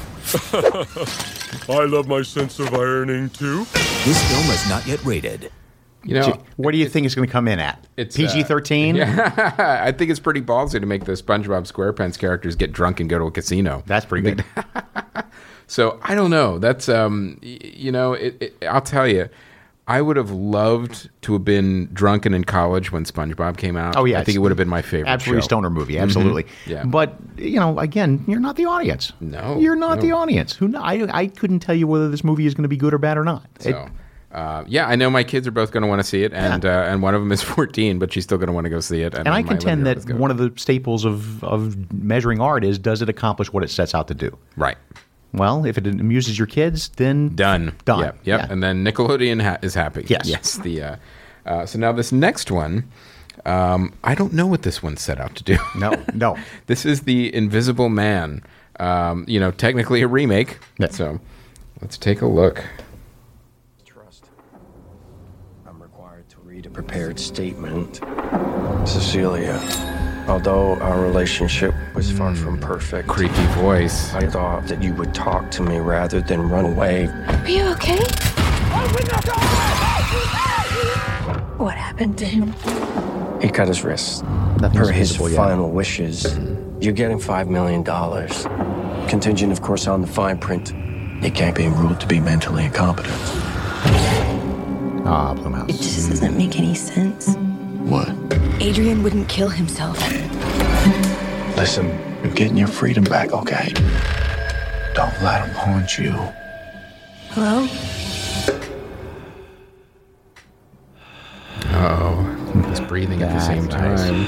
G: I love my sense of ironing too.
F: This film is not yet rated.
B: What do you think it's going to come in at?
A: It's,
B: PG-13?
A: Yeah, I think it's pretty ballsy to make the SpongeBob SquarePants characters get drunk and go to a casino.
B: That's pretty good.
A: So I don't know. That's I'll tell you, I would have loved to have been drunken in college when SpongeBob came out.
B: Oh, yeah.
A: I think it would have been my favorite.
B: Absolutely
A: show.
B: stoner movie. Absolutely.
A: Yeah.
B: But, again, you're not the audience.
A: No,
B: You're not
A: no.
B: the audience. I couldn't tell you whether this movie is going to be good or bad or not.
A: So. I know my kids are both going to want to see it, and one of them is 14, but she's still going to want to go see it.
B: And I contend that one of the staples of measuring art is, does it accomplish what it sets out to do?
A: Right.
B: Well, if it amuses your kids, then
A: Done.
B: Done.
A: Yep.
B: Yeah.
A: And then Nickelodeon is happy.
B: Yes.
A: Yes. So now this next one, I don't know what this one's set out to do.
B: No.
A: This is The Invisible Man. Technically a remake.
B: Yeah.
A: So let's take a look.
I: I'm required to read a prepared statement. Cecilia, although our relationship was far from perfect,
A: Creepy voice.
I: I thought that you would talk to me rather than run away.
E: Are you okay? What happened to him?
I: He cut his wrist.
B: Nothing's
I: Per his
B: visible yet.
I: final wishes, you're getting $5 million. Contingent, of course, on the fine print. He can't be ruled to be mentally incompetent.
B: Blumhouse.
J: It just doesn't make any sense.
I: What?
J: Adrian wouldn't kill himself.
I: Listen, you're getting your freedom back, okay? Don't let him haunt you.
J: Hello?
A: Oh, he's breathing at the same
B: That's
A: time.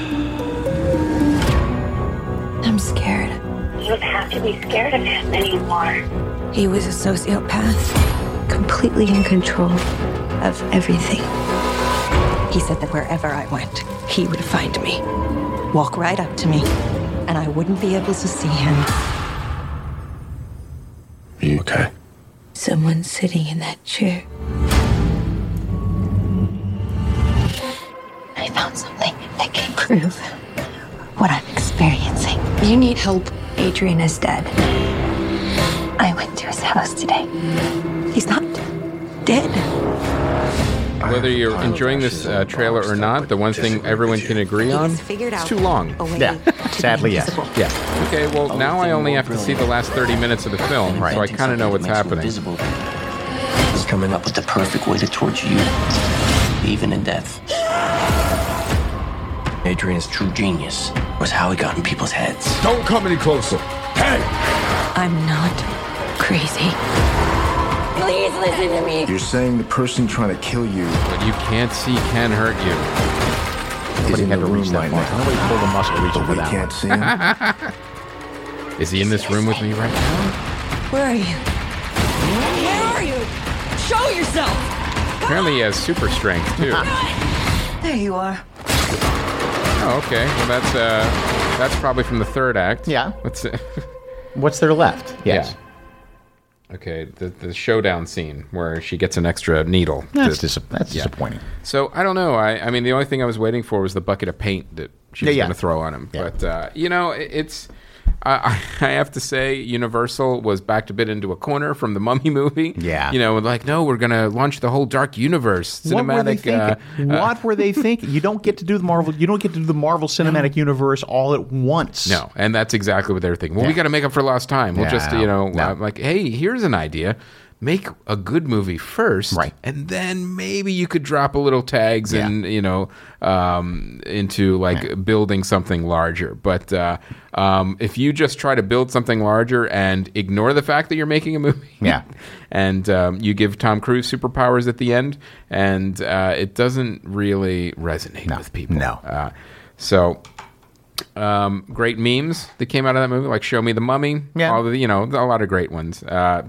J: I'm scared.
E: You don't have to be scared of him anymore.
J: He was a sociopath, completely in control of everything. He said that wherever I went, he would find me, walk right up to me, and I wouldn't be able to see him.
I: Are you okay?
J: Someone sitting in that chair. I found something that can prove what I'm experiencing. You need help. Adrian is dead. I went to his house today. He He's not dead.
A: Whether you're enjoying this trailer or not, the one thing everyone can agree on, it's too long.
B: Yeah, sadly, yes.
A: Yeah. Okay, well, now I only have to see the last 30 minutes of the film, so I kind of know what's happening.
F: He's coming up with the perfect way to torture you, even in death. Adrian's true genius was how he got in people's heads.
G: Don't come any closer. Hey!
J: I'm not crazy. Please listen to me.
K: You're saying the person trying to kill you,
A: What you can't see can hurt you.
K: is in the room
B: reach that
K: right
B: far.
K: now.
B: Nobody pulled a muscle reaching
K: But
B: for
K: we
B: that
K: can't
B: one.
K: see him.
A: Is he in this room with me right now?
J: Where are you? Where are you? Show yourself!
A: Apparently he has super strength, too.
J: There you are.
A: Oh, okay. Well, that's probably from the third act.
B: Yeah.
A: What's it?
B: What's there left? Yes.
A: Yeah. Okay, the showdown scene where she gets an extra needle.
B: That's disappointing.
A: So I don't know. I mean, the only thing I was waiting for was the bucket of paint that she was going to throw on him.
B: Yeah.
A: But it's. I have to say, Universal was backed a bit into a corner from the Mummy movie.
B: Yeah.
A: Like, no, we're going to launch the whole Dark Universe cinematic.
B: What were they thinking? What were they thinking? You don't get to do the Marvel. You don't get to do the Marvel Cinematic Universe all at once.
A: No, and that's exactly what they were thinking. Well, we got to make up for lost time. We'll just, like, hey, here's an idea. Make a good movie first,
B: right,
A: and then maybe you could drop a little tags and into like building something larger. But if you just try to build something larger and ignore the fact that you're making a movie, and you give Tom Cruise superpowers at the end, and it doesn't really resonate with people.
B: No.
A: Great memes that came out of that movie, like "Show Me the Mummy," all the, a lot of great ones.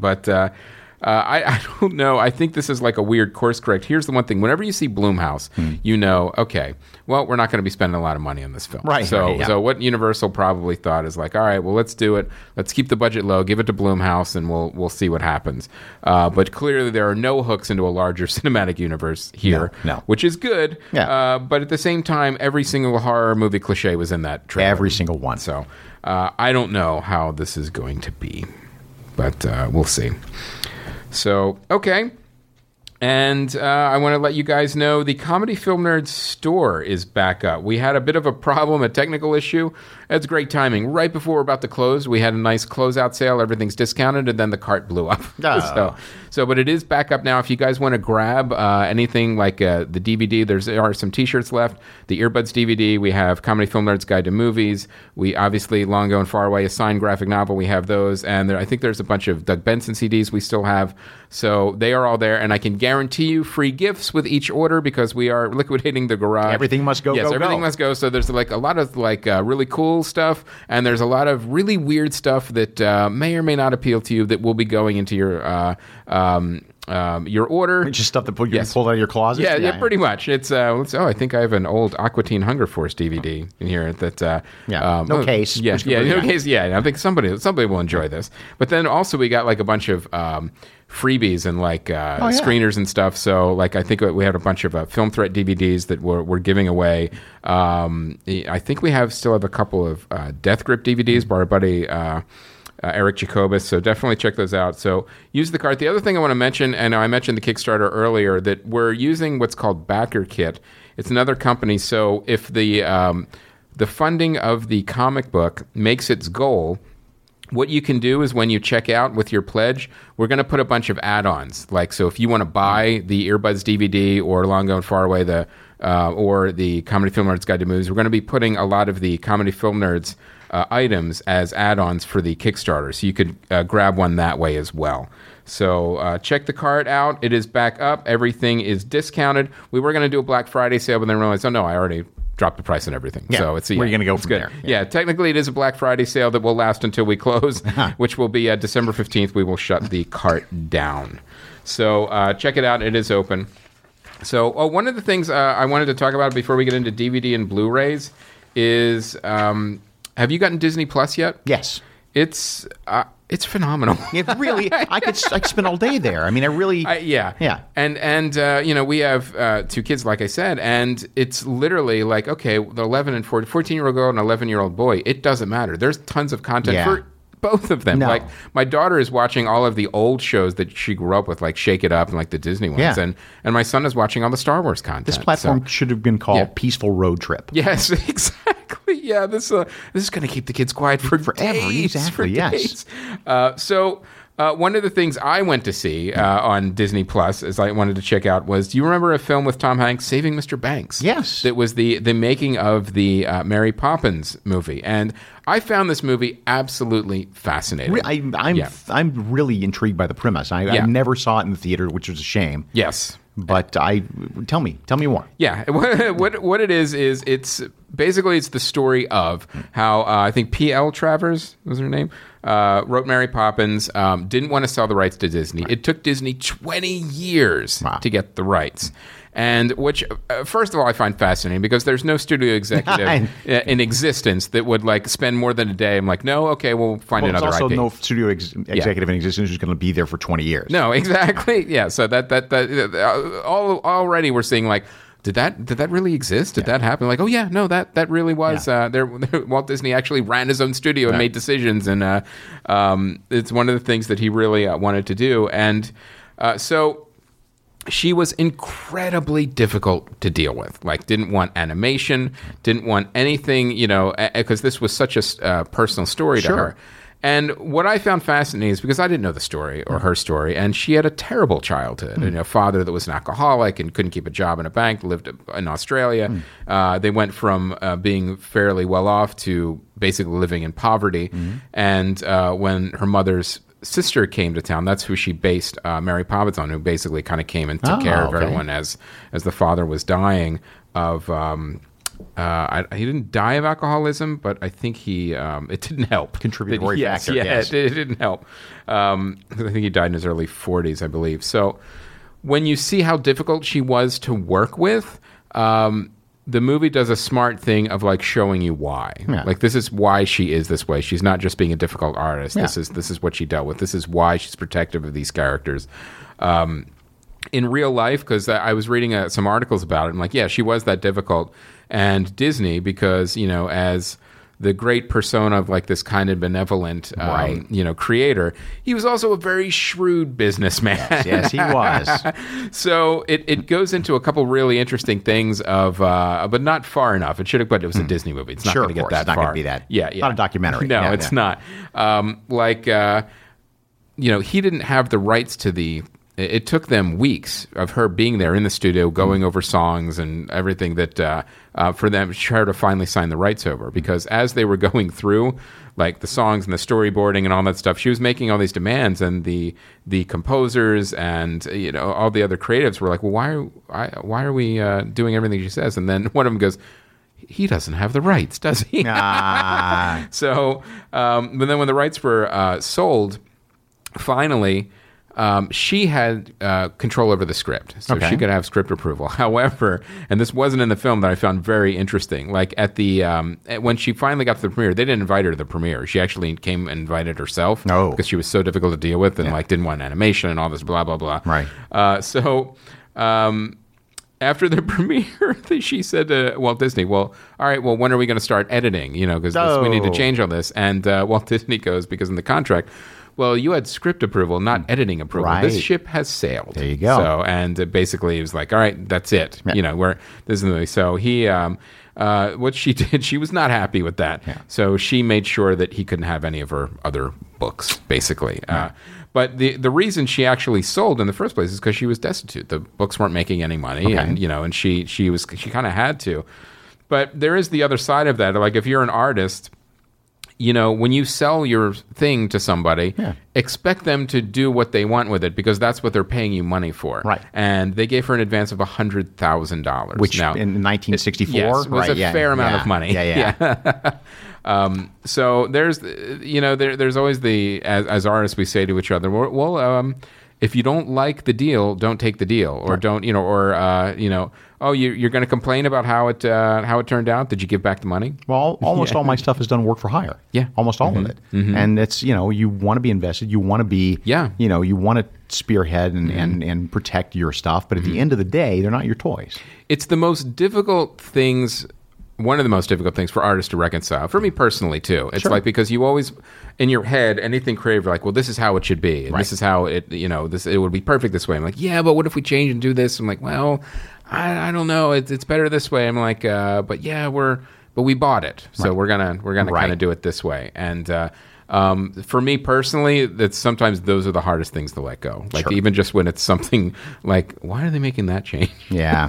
A: I don't know. I think this is like a weird course correct. Here's the one thing. Whenever you see Blumhouse, okay, well, we're not going to be spending a lot of money on this film.
B: Right.
A: So what Universal probably thought is like, all right, well, let's do it. Let's keep the budget low, give it to Blumhouse, and we'll see what happens. But clearly there are no hooks into a larger cinematic universe here, which is good.
B: Yeah.
A: But at the same time, every single horror movie cliche was in that trailer.
B: Every single one.
A: So I don't know how this is going to be, but we'll see. So, okay. And I want to let you guys know the Comedy Film Nerds store is back up. We had a bit of a problem, a technical issue. It's great timing. Right before we're about to close, we had a nice closeout sale. Everything's discounted, and then the cart blew up. But it is back up now. If you guys want to grab anything like the DVD, there are some T-shirts left. The Earbuds DVD. We have Comedy Film Nerds Guide to Movies. We obviously, Long Gone Far Away, a signed graphic novel. We have those. And I think there's a bunch of Doug Benson CDs we still have. So they are all there. And I can guarantee you free gifts with each order because we are liquidating the garage.
B: Everything must go,
A: yes,
B: go,
A: everything must go. So there's like a lot of like really cool stuff. And there's a lot of really weird stuff that may or may not appeal to you that will be going into your order.
B: Just stuff that you pulled out of your closet?
A: Yeah, pretty much. It's I think I have an old Aqua Teen Hunger Force DVD in here that
B: no case.
A: No case. Yeah, I think somebody will enjoy this. But then also we got like a bunch of freebies and like screeners and stuff. So like I think we had a bunch of Film Threat DVDs that we're giving away. I think we still have a couple of Death Grip DVDs by our buddy Eric Jacobus, so definitely check those out. So use the card. The other thing I want to mention, and I mentioned the Kickstarter earlier, that we're using what's called Backer Kit. It's another company, so if the funding of the comic book makes its goal, what you can do is when you check out with your pledge, we're going to put a bunch of add-ons. Like, so if you want to buy the Earbuds DVD or Long Gone Far Away, or the Comedy Film Nerds Guide to Movies, we're going to be putting a lot of the Comedy Film Nerds items as add-ons for the Kickstarter. So you could grab one that way as well. So check the cart out. It is back up. Everything is discounted. We were going to do a Black Friday sale, but then realized, I already dropped the price on everything.
B: Yeah.
A: So
B: where are you going to go from there?
A: Yeah, technically it is a Black Friday sale that will last until we close, which will be December 15th. We will shut the cart down. So check it out. It is open. So one of the things I wanted to talk about before we get into DVD and Blu-rays is, have you gotten Disney Plus yet?
B: Yes.
A: It's phenomenal.
B: It really, I could spend all day there. I mean,
A: yeah. And we have 2 kids, like I said, and it's literally like, okay, the 11 and 14-year-old girl and 11-year-old boy, it doesn't matter. There's tons of content for both of them.
B: No.
A: Like my daughter is watching all of the old shows that she grew up with, like Shake It Up and like the Disney ones,
B: Yeah.
A: and my son is watching all the Star Wars content.
B: This platform
A: So-
B: should have been called Peaceful Road Trip.
A: Yes, exactly. Yeah, this is going to keep the kids quiet forever. Days,
B: exactly,
A: for
B: yes.
A: days. One of the things I went to see on Disney Plus, as I wanted to check out, was, do you remember a film with Tom Hanks, Saving Mr. Banks?
B: Yes.
A: That was the making of the Mary Poppins movie. And I found this movie absolutely fascinating.
B: I'm really intrigued by the premise. I never saw it in the theater, which was a shame.
A: Yes.
B: But tell me more.
A: Yeah, what it is it's basically it's the story of how I think P.L. Travers was her name, wrote Mary Poppins, didn't want to sell the rights to Disney. It took Disney 20 years to get the rights. And which, first of all, I find fascinating because there's no studio executive in existence that would like spend more than a day. I'm like, no, okay, we'll find another
B: there's also
A: IP.
B: no studio executive in existence who's going to be there for 20 years.
A: No, exactly. Yeah. So that already we're seeing like, did that really exist? Did that happen? Like, oh yeah, no, that really was. Walt Disney actually ran his own studio and made decisions, and it's one of the things that he really wanted to do. And so she was incredibly difficult to deal with. Like, didn't want animation, didn't want anything, because this was such a personal story to her. And what I found fascinating is because I didn't know the story or her story, and she had a terrible childhood. A father that was an alcoholic and couldn't keep a job in a bank, lived in Australia. They went from being fairly well off to basically living in poverty. And when her mother's sister came to town, that's who she based Mary Poppins on, who basically kind of came and took care of everyone as the father was dying of... he didn't die of alcoholism, but I think it didn't help.
B: Contributory factor. Yes.
A: It didn't help. I think he died in his early 40s, I believe. So when you see how difficult she was to work with, the movie does a smart thing of like showing you why. Yeah. Like, this is why she is this way. She's not just being a difficult artist. Yeah. This is what she dealt with. This is why she's protective of these characters. In real life, because I was reading some articles about it, I'm like, yeah, she was that difficult. And Disney, because, as the great persona of like this kind of benevolent, creator, he was also a very shrewd businessman.
B: Yes, he was.
A: So it goes into a couple really interesting things of, but not far enough. It should have, but it was a Disney movie. It's not going to get that far.
B: It's not going to be that.
A: Yeah.
B: Not a documentary.
A: No, it's not. He didn't have the rights to the... It took them weeks of her being there in the studio, going over songs and everything that for them to try to finally sign the rights over. Because as they were going through, like the songs and the storyboarding and all that stuff, she was making all these demands, and the composers and all the other creatives were like, "Well, why are we doing everything she says?" And then one of them goes, "He doesn't have the rights, does he?" So, but then when the rights were sold, finally. She had control over the script, so she could have script approval. However, and this wasn't in the film that I found very interesting, like at the when she finally got to the premiere, they didn't invite her to the premiere. She actually came and invited herself because she was so difficult to deal with and didn't want animation and all this blah, blah, blah.
B: Right.
A: After the premiere, she said to Walt Disney, well, all right, well, when are we going to start editing? Because we need to change all this. And Walt Disney goes, because in the contract, well, you had script approval, not editing approval.
B: Right.
A: This ship has sailed.
B: There you go.
A: So, and basically, it was like, all right, that's it.
B: Yeah.
A: This is the movie. So he, what she did, she was not happy with that. Yeah. So she made sure that he couldn't have any of her other books, basically. Yeah. But the reason she actually sold in the first place is because she was destitute. The books weren't making any money, and and she kind of had to. But there is the other side of that. Like, if you're an artist, when you sell your thing to somebody, expect them to do what they want with it, because that's what they're paying you money for.
B: Right.
A: And they gave her an advance of $100,000.
B: Which now, in 1964?
A: Yes, was a fair amount of money.
B: Yeah.
A: So there's, there's always as artists, we say to each other, well, if you don't like the deal, don't take the deal, or don't, oh, you're going to complain about how it turned out. Did you give back the money?
B: Well, almost all my stuff is done work for hire.
A: Yeah,
B: almost all of it. Mm-hmm. And it's you want to be invested. You want to be you want to spearhead and protect your stuff. But at the end of the day, they're not your toys.
A: It's the most difficult things one of the most difficult things for artists to reconcile. For me personally, too. It's like because you always, in your head, anything creative, you're like, well, this is how it should be. And this is how it, it would be perfect this way. I'm like, yeah, but what if we change and do this? I'm like, well, I don't know. It's better this way. I'm like, but we bought it. So we're gonna kind of do it this way. And for me personally, that sometimes those are the hardest things to let go. Like even just when it's something like, why are they making that change?
B: Yeah.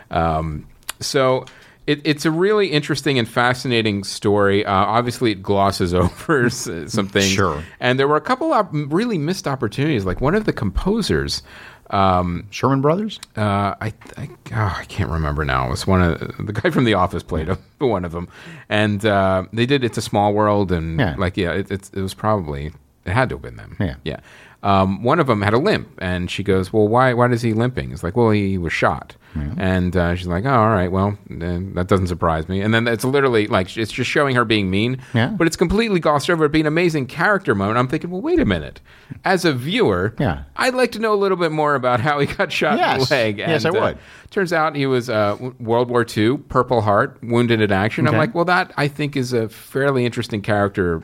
A: So it's a really interesting and fascinating story. Obviously, it glosses over some things.
B: Sure.
A: And there were a couple of really missed opportunities. Like one of the composers,
B: Sherman Brothers?
A: I can't remember now. It was one of the guy from The Office played one of them, and they did "It's a Small World," and it was probably it had to have been them. Yeah. One of them had a limp, and she goes, "Well, why is he limping?" It's like, "Well, he was shot." And she's like, "Oh, all right, well, that doesn't surprise me." And then it's literally like it's just showing her being mean, but it's completely glossed over. It'd be an amazing character moment. I'm thinking, well, wait a minute. As a viewer, I'd like to know a little bit more about how he got shot in the leg.
B: Yes, I would.
A: Turns out he was World War II, Purple Heart, wounded in action. I'm like, well, that I think is a fairly interesting character.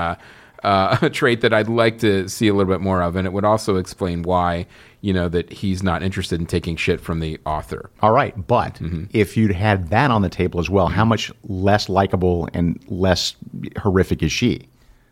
A: A trait that I'd like to see a little bit more of, and it would also explain why, that he's not interested in taking shit from the author.
B: All right, but if you'd had that on the table as well, how much less likable and less horrific is she?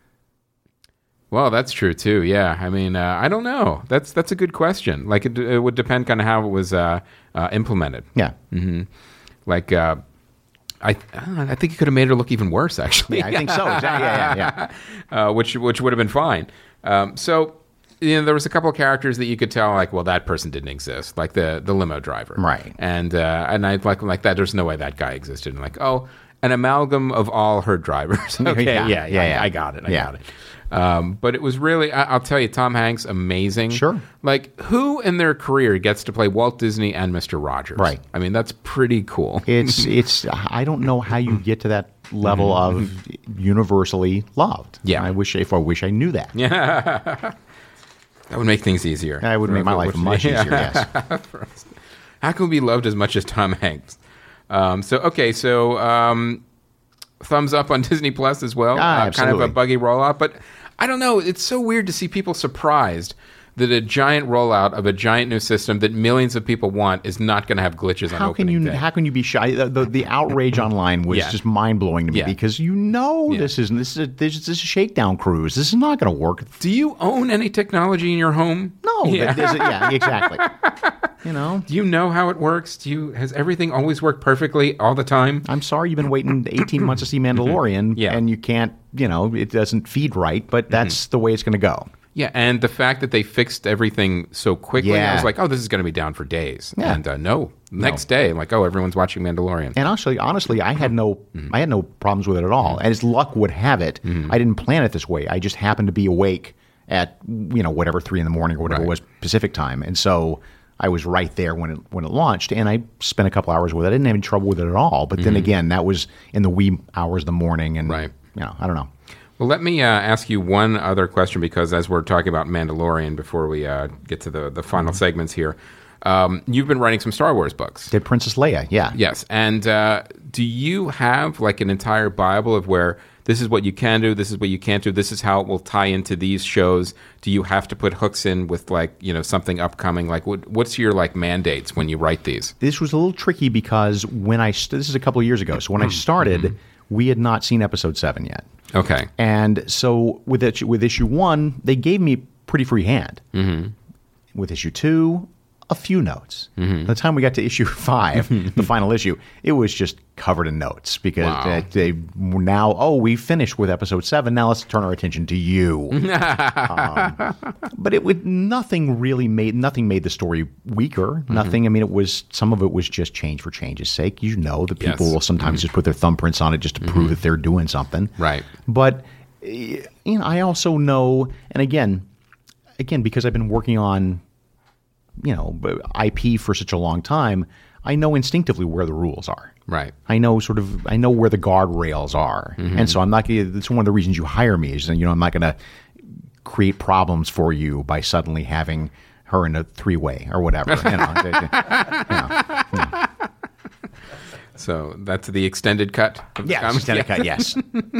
A: Well, that's true too. Yeah, I mean, I don't know. That's a good question. Like, it would depend kind of how it was implemented.
B: Yeah.
A: Like. I think he could have made her look even worse, actually.
B: Yeah, I think so. Yeah.
A: Which would have been fine. So, there was a couple of characters that you could tell, like, well, that person didn't exist, like the limo driver,
B: right?
A: And I like that. There's no way that guy existed. And like, oh, an amalgam of all her drivers. Okay, yeah. I got it. I got it. But it was really, I'll tell you, Tom Hanks, amazing.
B: Sure.
A: Like, who in their career gets to play Walt Disney and Mr. Rogers?
B: Right.
A: I mean, that's pretty cool.
B: It's. I don't know how you get to that level of universally loved.
A: Yeah.
B: I wish I knew that.
A: Yeah. That would make things easier.
B: That would make my life much easier, yes.
A: How can we be loved as much as Tom Hanks? So thumbs up on Disney Plus as well. Kind of a buggy rollout, but I don't know. It's so weird to see people surprised that a giant rollout of a giant new system that millions of people want is not going to have glitches on opening day.
B: How can you be shy? The outrage online was just mind blowing to me because this is a shakedown cruise. This is not going to work.
A: Do you own any technology in your home?
B: No. Exactly.
A: Do you know how it works? Has everything always worked perfectly all the time?
B: I'm sorry you've been waiting 18 months to see Mandalorian and you can't, it doesn't feed right, but that's the way it's going to go.
A: Yeah, and the fact that they fixed everything so quickly, I was like, oh, this is going to be down for days. Yeah. And next day, I'm like, oh, everyone's watching Mandalorian.
B: And honestly, I had no problems with it at all. And as luck would have it, I didn't plan it this way. I just happened to be awake at, whatever, 3 a.m. or whatever it was Pacific time. And so I was right there when it launched, and I spent a couple hours with it. I didn't have any trouble with it at all. But then again, that was in the wee hours of the morning, and I don't know.
A: Well, let me ask you one other question, because as we're talking about Mandalorian before we get to the final segments here, you've been writing some Star Wars books.
B: Did Princess Leia, yeah.
A: Yes, and do you have like an entire Bible of where this is what you can do, this is what you can't do, this is how it will tie into these shows? Do you have to put hooks in with something upcoming? Like what's your mandates when you write these?
B: This was a little tricky because this is a couple of years ago. So when I started, we had not seen Episode 7 yet.
A: Okay.
B: And so with issue 1, they gave me pretty free hand. With issue 2, a few notes. By the time we got to issue 5, the final issue, it was just covered in notes because they now, we finished with Episode 7. Now let's turn our attention to you. But nothing made the story weaker. Nothing. I mean, some of it was just change for change's sake. That people will sometimes just put their thumbprints on it just to prove that they're doing something.
A: Right.
B: But I also know, and again, because I've been working on IP for such a long time, I know instinctively where the rules are.
A: Right.
B: I know where the guardrails are. And so I'm not going to, that's one of the reasons you hire me is, I'm not going to create problems for you by suddenly having her in a 3-way or whatever.
A: So that's the extended cut of the
B: Yeah,
A: comic?
B: extended cut, yes.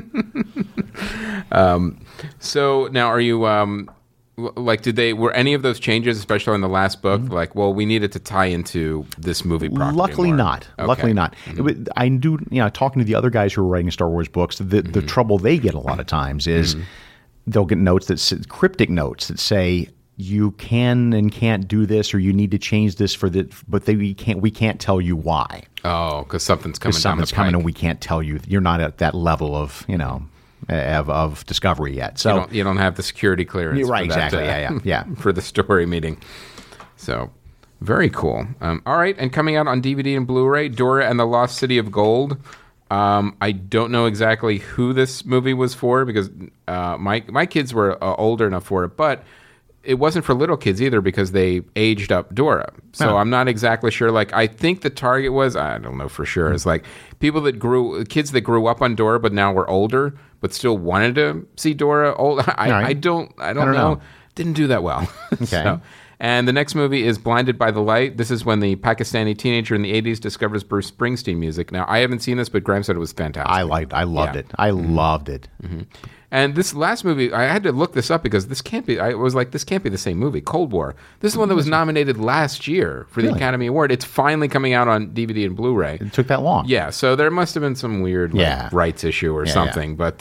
A: So now are you like were any of those changes, especially in the last book, like, well, we needed to tie into this movie property
B: Luckily
A: more?
B: not.
A: Okay.
B: Luckily not. I do, talking to the other guys who are writing Star Wars books, the trouble they get a lot of times is they'll get notes cryptic notes that say, you can and can't do this, or you need to change this but we can't tell you why.
A: Oh, because something's coming.
B: Something's coming, and we can't tell you. You're not at that level of of discovery yet. So
A: you don't have the security clearance,
B: right?
A: For that,
B: Exactly. Yeah.
A: For the story meeting. So very cool. All right, and coming out on DVD and Blu-ray, Dora and the Lost City of Gold. I don't know exactly who this movie was for because my kids were older enough for it, but it wasn't for little kids either because they aged up Dora. So I'm not exactly sure. Like, I think the target was, I don't know for sure. It's like kids that grew up on Dora but now were older but still wanted to see Dora old. I don't know. Didn't do that well.
B: Okay.
A: And the next movie is Blinded by the Light. This is when the Pakistani teenager in the 80s discovers Bruce Springsteen music. Now, I haven't seen this, but Graham said it was fantastic.
B: I loved it. I loved it.
A: Mm-hmm. And this last movie, I had to look this up because this can't be the same movie, Cold War. This is one that was nominated last year for the Academy Award. It's finally coming out on DVD and Blu-ray.
B: It took that long.
A: Yeah, so there must have been some weird rights issue or something. But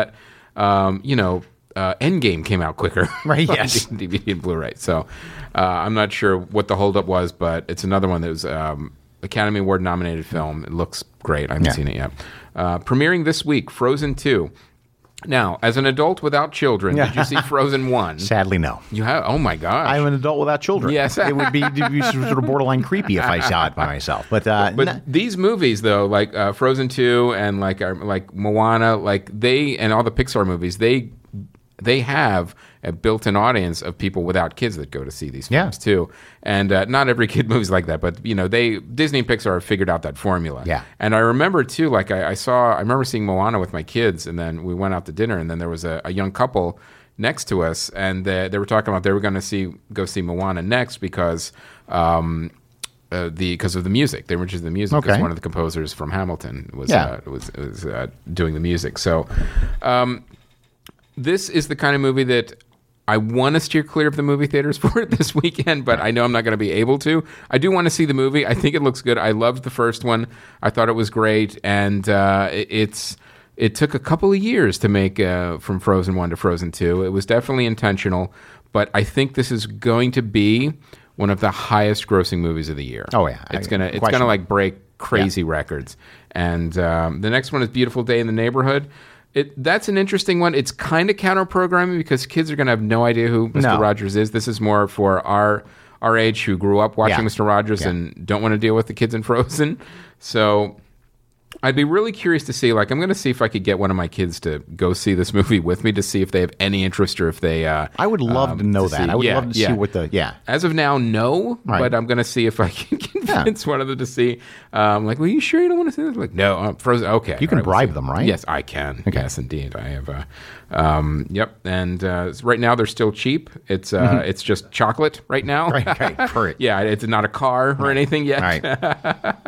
A: Endgame came out quicker.
B: Right, yes.
A: DVD and Blu-ray. So I'm not sure what the holdup was, but it's another one that was Academy Award nominated film. It looks great. I haven't seen it yet. Premiering this week, Frozen 2. Now, as an adult without children, did you see Frozen 1?
B: Sadly, no.
A: You have? Oh, my gosh.
B: I'm an adult without children.
A: Yes.
B: It would be sort of borderline creepy if I saw it by myself. But
A: these movies, though, like Frozen 2 and like Moana, and all the Pixar movies, they have a built-in audience of people without kids that go to see these films too. And not every kid moves like that, but Disney and Pixar have figured out that formula.
B: Yeah.
A: And I remember too, like I remember seeing Moana with my kids, and then we went out to dinner, and then there was a young couple next to us, and they were talking about they were going to go see Moana next because of the music. They were interested in the music because one of the composers from Hamilton was doing the music. So. This is the kind of movie that I want to steer clear of the movie theaters for it this weekend, but I know I'm not going to be able to. I do want to see the movie. I think it looks good. I loved the first one. I thought it was great, and it took a couple of years to make from Frozen 1 to Frozen 2. It was definitely intentional, but I think this is going to be one of the highest grossing movies of the year.
B: Oh yeah,
A: it's gonna like break crazy records. And the next one is Beautiful Day in the Neighborhood. That's an interesting one. It's kind of counter-programming because kids are going to have no idea who Mr. Rogers is. This is more for our age who grew up watching Mr. Rogers and don't want to deal with the kids in Frozen. So I'd be really curious to see, I'm going to see if I could get one of my kids to go see this movie with me to see if they have any interest or if they...
B: I would love to know that. I would love to see what the...
A: As of now, no, but I'm going to see if I can convince one of them to see. Well, you sure you don't want to see this? Like, no, Frozen, okay.
B: You can bribe them, right?
A: Yes, I can. Okay. Yes, indeed. I have... yep, and right now they're still cheap. It's it's just chocolate right now.
B: Right.
A: Yeah, it's not a car or anything yet.
B: Right.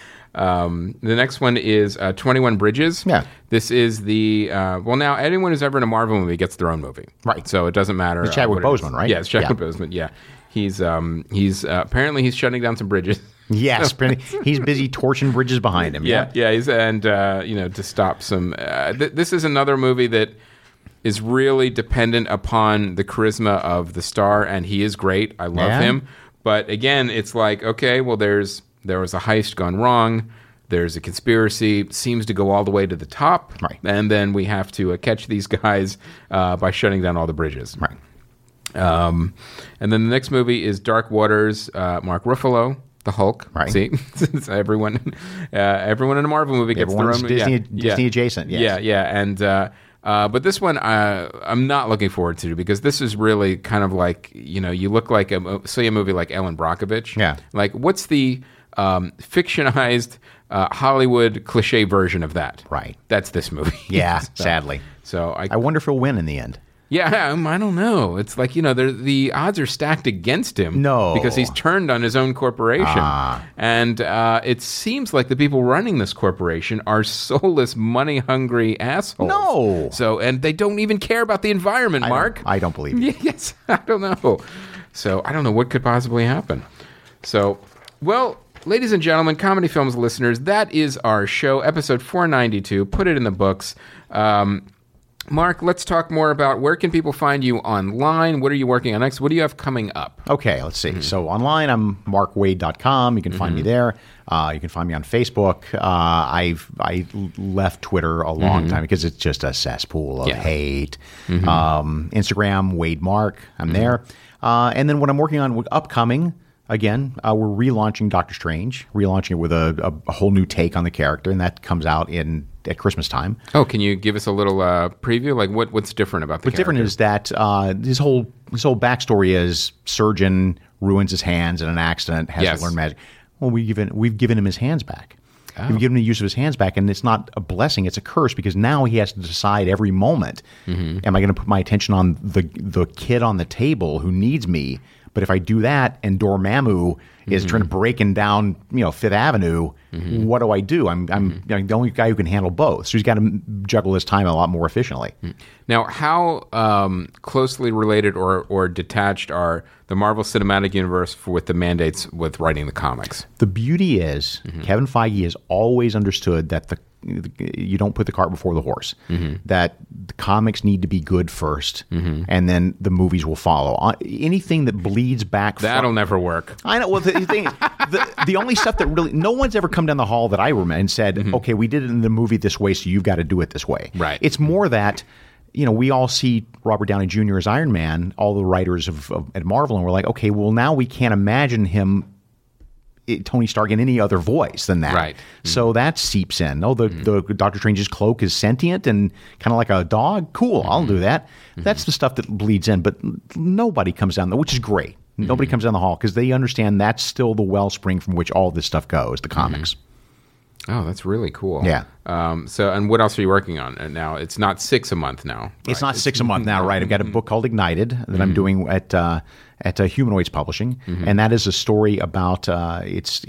A: The next one is 21 Bridges.
B: Yeah.
A: This is the... now, anyone who's ever in a Marvel movie gets their own movie.
B: Right.
A: So it doesn't matter.
B: It's Chadwick Boseman, right?
A: Yeah, it's Chadwick Boseman, yeah. He's apparently he's shutting down some bridges.
B: Yes, he's busy torching bridges behind him.
A: Yeah. He's to stop some... this is another movie that is really dependent upon the charisma of the star, and he is great. I love him. But again, it's like, okay, well, there was a heist gone wrong. There's a conspiracy, seems to go all the way to the top.
B: Right.
A: And then we have to catch these guys by shutting down all the bridges.
B: Right.
A: And then the next movie is Dark Waters, Mark Ruffalo, the Hulk.
B: Right.
A: See? everyone in a Marvel movie gets their own movie.
B: Disney adjacent, yes.
A: Yeah. And but this one I'm not looking forward to because this is really kind of like, you look like a movie like Ellen Brockovich.
B: Yeah.
A: Like, what's the fictionized Hollywood cliche version of that?
B: Right.
A: That's this movie.
B: Yeah, sadly.
A: So
B: I wonder if he'll win in the end.
A: Yeah, I don't know. It's like, the odds are stacked against him.
B: No.
A: Because he's turned on his own corporation. And it seems like the people running this corporation are soulless, money-hungry assholes.
B: No.
A: So, and they don't even care about the environment, Mark.
B: I don't believe you.
A: Yes, I don't know. So, I don't know what could possibly happen. So, well, ladies and gentlemen, Comedy Films listeners, that is our show, episode 492. Put it in the books. Mark, let's talk more about where can people find you online? What are you working on next? What do you have coming up?
B: Okay, let's see. So online, I'm markwade.com. You can find me there. You can find me on Facebook. I left Twitter a long time because it's just a cesspool of hate. Instagram, Wade Mark. I'm there. And then what I'm working on upcoming, again, we're relaunching Doctor Strange, relaunching it with a whole new take on the character, and that comes out at Christmas time.
A: Oh, can you give us a little preview? Like what's different about the character?
B: What's different is that his whole backstory is surgeon ruins his hands in an accident, has to learn magic. Well, we've given him his hands back. We've given him the use of his hands back, and it's not a blessing; it's a curse because now he has to decide every moment: am I going to put my attention on the kid on the table who needs me? But if I do that, and Dormammu is trying to breaking down, Fifth Avenue, what do I do? I'm the only guy who can handle both. So he's got to juggle his time a lot more efficiently.
A: Now, how closely related or detached are the Marvel Cinematic Universe with the mandates with writing the comics?
B: The beauty is Kevin Feige has always understood that you don't put the cart before the horse. That the comics need to be good first, and then the movies will follow. Anything that bleeds back,
A: that'll never work.
B: I know. Well, the thing, the only stuff that really no one's ever come down the hall that I remember and said, "Okay, we did it in the movie this way, so you've got to do it this way."
A: Right.
B: It's more that. We all see Robert Downey Jr. as Iron Man, all the writers at Marvel, and we're like, okay, well, now we can't imagine him, Tony Stark, in any other voice than that.
A: Right.
B: So that seeps in. Oh, the Doctor Strange's cloak is sentient and kind of like a dog? Cool, I'll do that. That's the stuff that bleeds in, but nobody comes down there, which is great. Nobody comes down the hall because they understand that's still the wellspring from which all this stuff goes, the comics.
A: Oh, that's really cool.
B: Yeah.
A: So, and what else are you working on now? It's not 6 a month now. Right?
B: It's not 6 a month now, right? I've got a book called Ignited that I'm doing at Humanoids Publishing, and that is a story about it's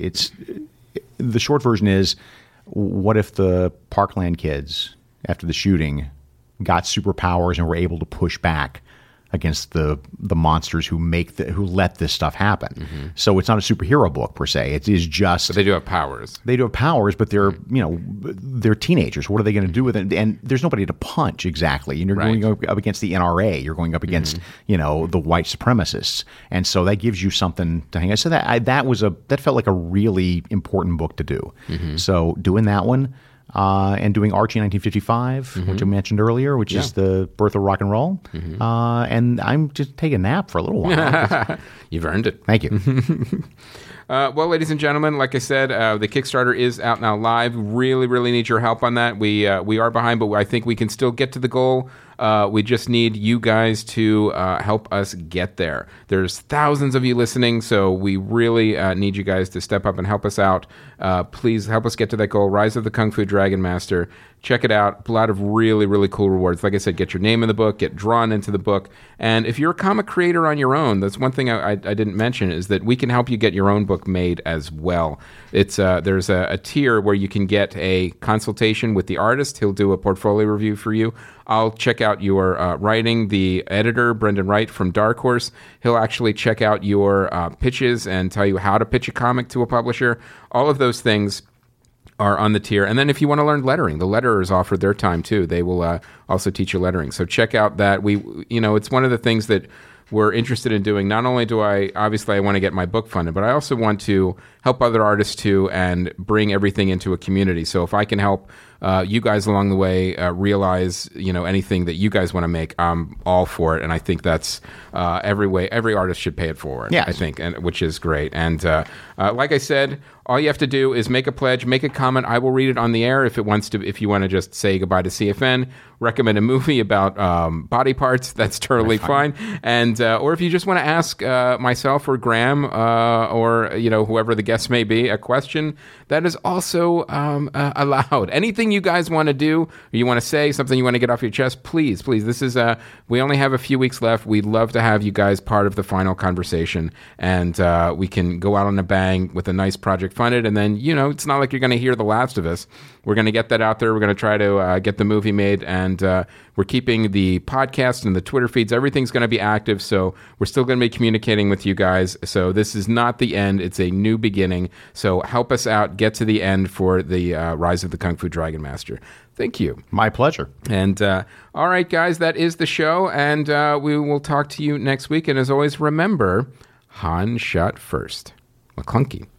B: the short version is, what if the Parkland kids after the shooting got superpowers and were able to push back against the monsters who let this stuff happen. So it's not a superhero book per se. It is just.
A: But they do have powers.
B: They do have powers, but they're they're teenagers. What are they going to do with it? And there's nobody to punch exactly. And you're going up against the NRA. You're going up against the white supremacists, and so that gives you something to hang on. So that felt like a really important book to do. So doing that one. And doing Archie 1955, which I mentioned earlier, which is the birth of rock and roll. And I'm just taking a nap for a little while.
A: You've earned it.
B: Thank you.
A: Well, ladies and gentlemen, like I said, the Kickstarter is out now live. Really, really need your help on that. We are behind, but I think we can still get to the goal. We just need you guys to help us get there. There's thousands of you listening, so we really need you guys to step up and help us out. Please help us get to that goal. Rise of the Kung Fu Dragon Master. Check it out. A lot of really, really cool rewards. Like I said, get your name in the book, get drawn into the book. And if you're a comic creator on your own, that's one thing I didn't mention, is that we can help you get your own book made as well. It's there's a tier where you can get a consultation with the artist. He'll do a portfolio review for you. I'll check out your writing. The editor, Brendan Wright from Dark Horse, he'll actually check out your pitches and tell you how to pitch a comic to a publisher. All of those things are on the tier. And then if you want to learn lettering, the letterers offer their time too. They will also teach you lettering. So check out that. It's one of the things that we're interested in doing. Not only do I want to get my book funded, but I also want to help other artists too and bring everything into a community. So if I can help you guys along the way realize, anything that you guys want to make, I'm all for it. And I think that's every artist should pay it forward.
B: Yeah,
A: I think, which is great. And like I said, all you have to do is make a pledge, make a comment. I will read it on the air if you want to just say goodbye to CFN, recommend a movie about body parts. That's totally fine. And or if you just want to ask myself or Graham or whoever the guest may be a question, that is also allowed. Anything something you guys want to do, or you want to say, something you want to get off your chest, please. This is we only have a few weeks left. We'd love to have you guys part of the final conversation, and we can go out on a bang with a nice project funded. And then, it's not like you're going to hear The Last of Us. We're going to get that out there. We're going to try to get the movie made, and we're keeping the podcast and the Twitter feeds. Everything's going to be active, so we're still going to be communicating with you guys. So this is not the end. It's a new beginning. So help us out. Get to the end for the Rise of the Kung Fu Dragon Master. Thank you.
B: My pleasure.
A: And all right, guys, that is the show, and we will talk to you next week. And as always, remember, Han shot first. McClunky.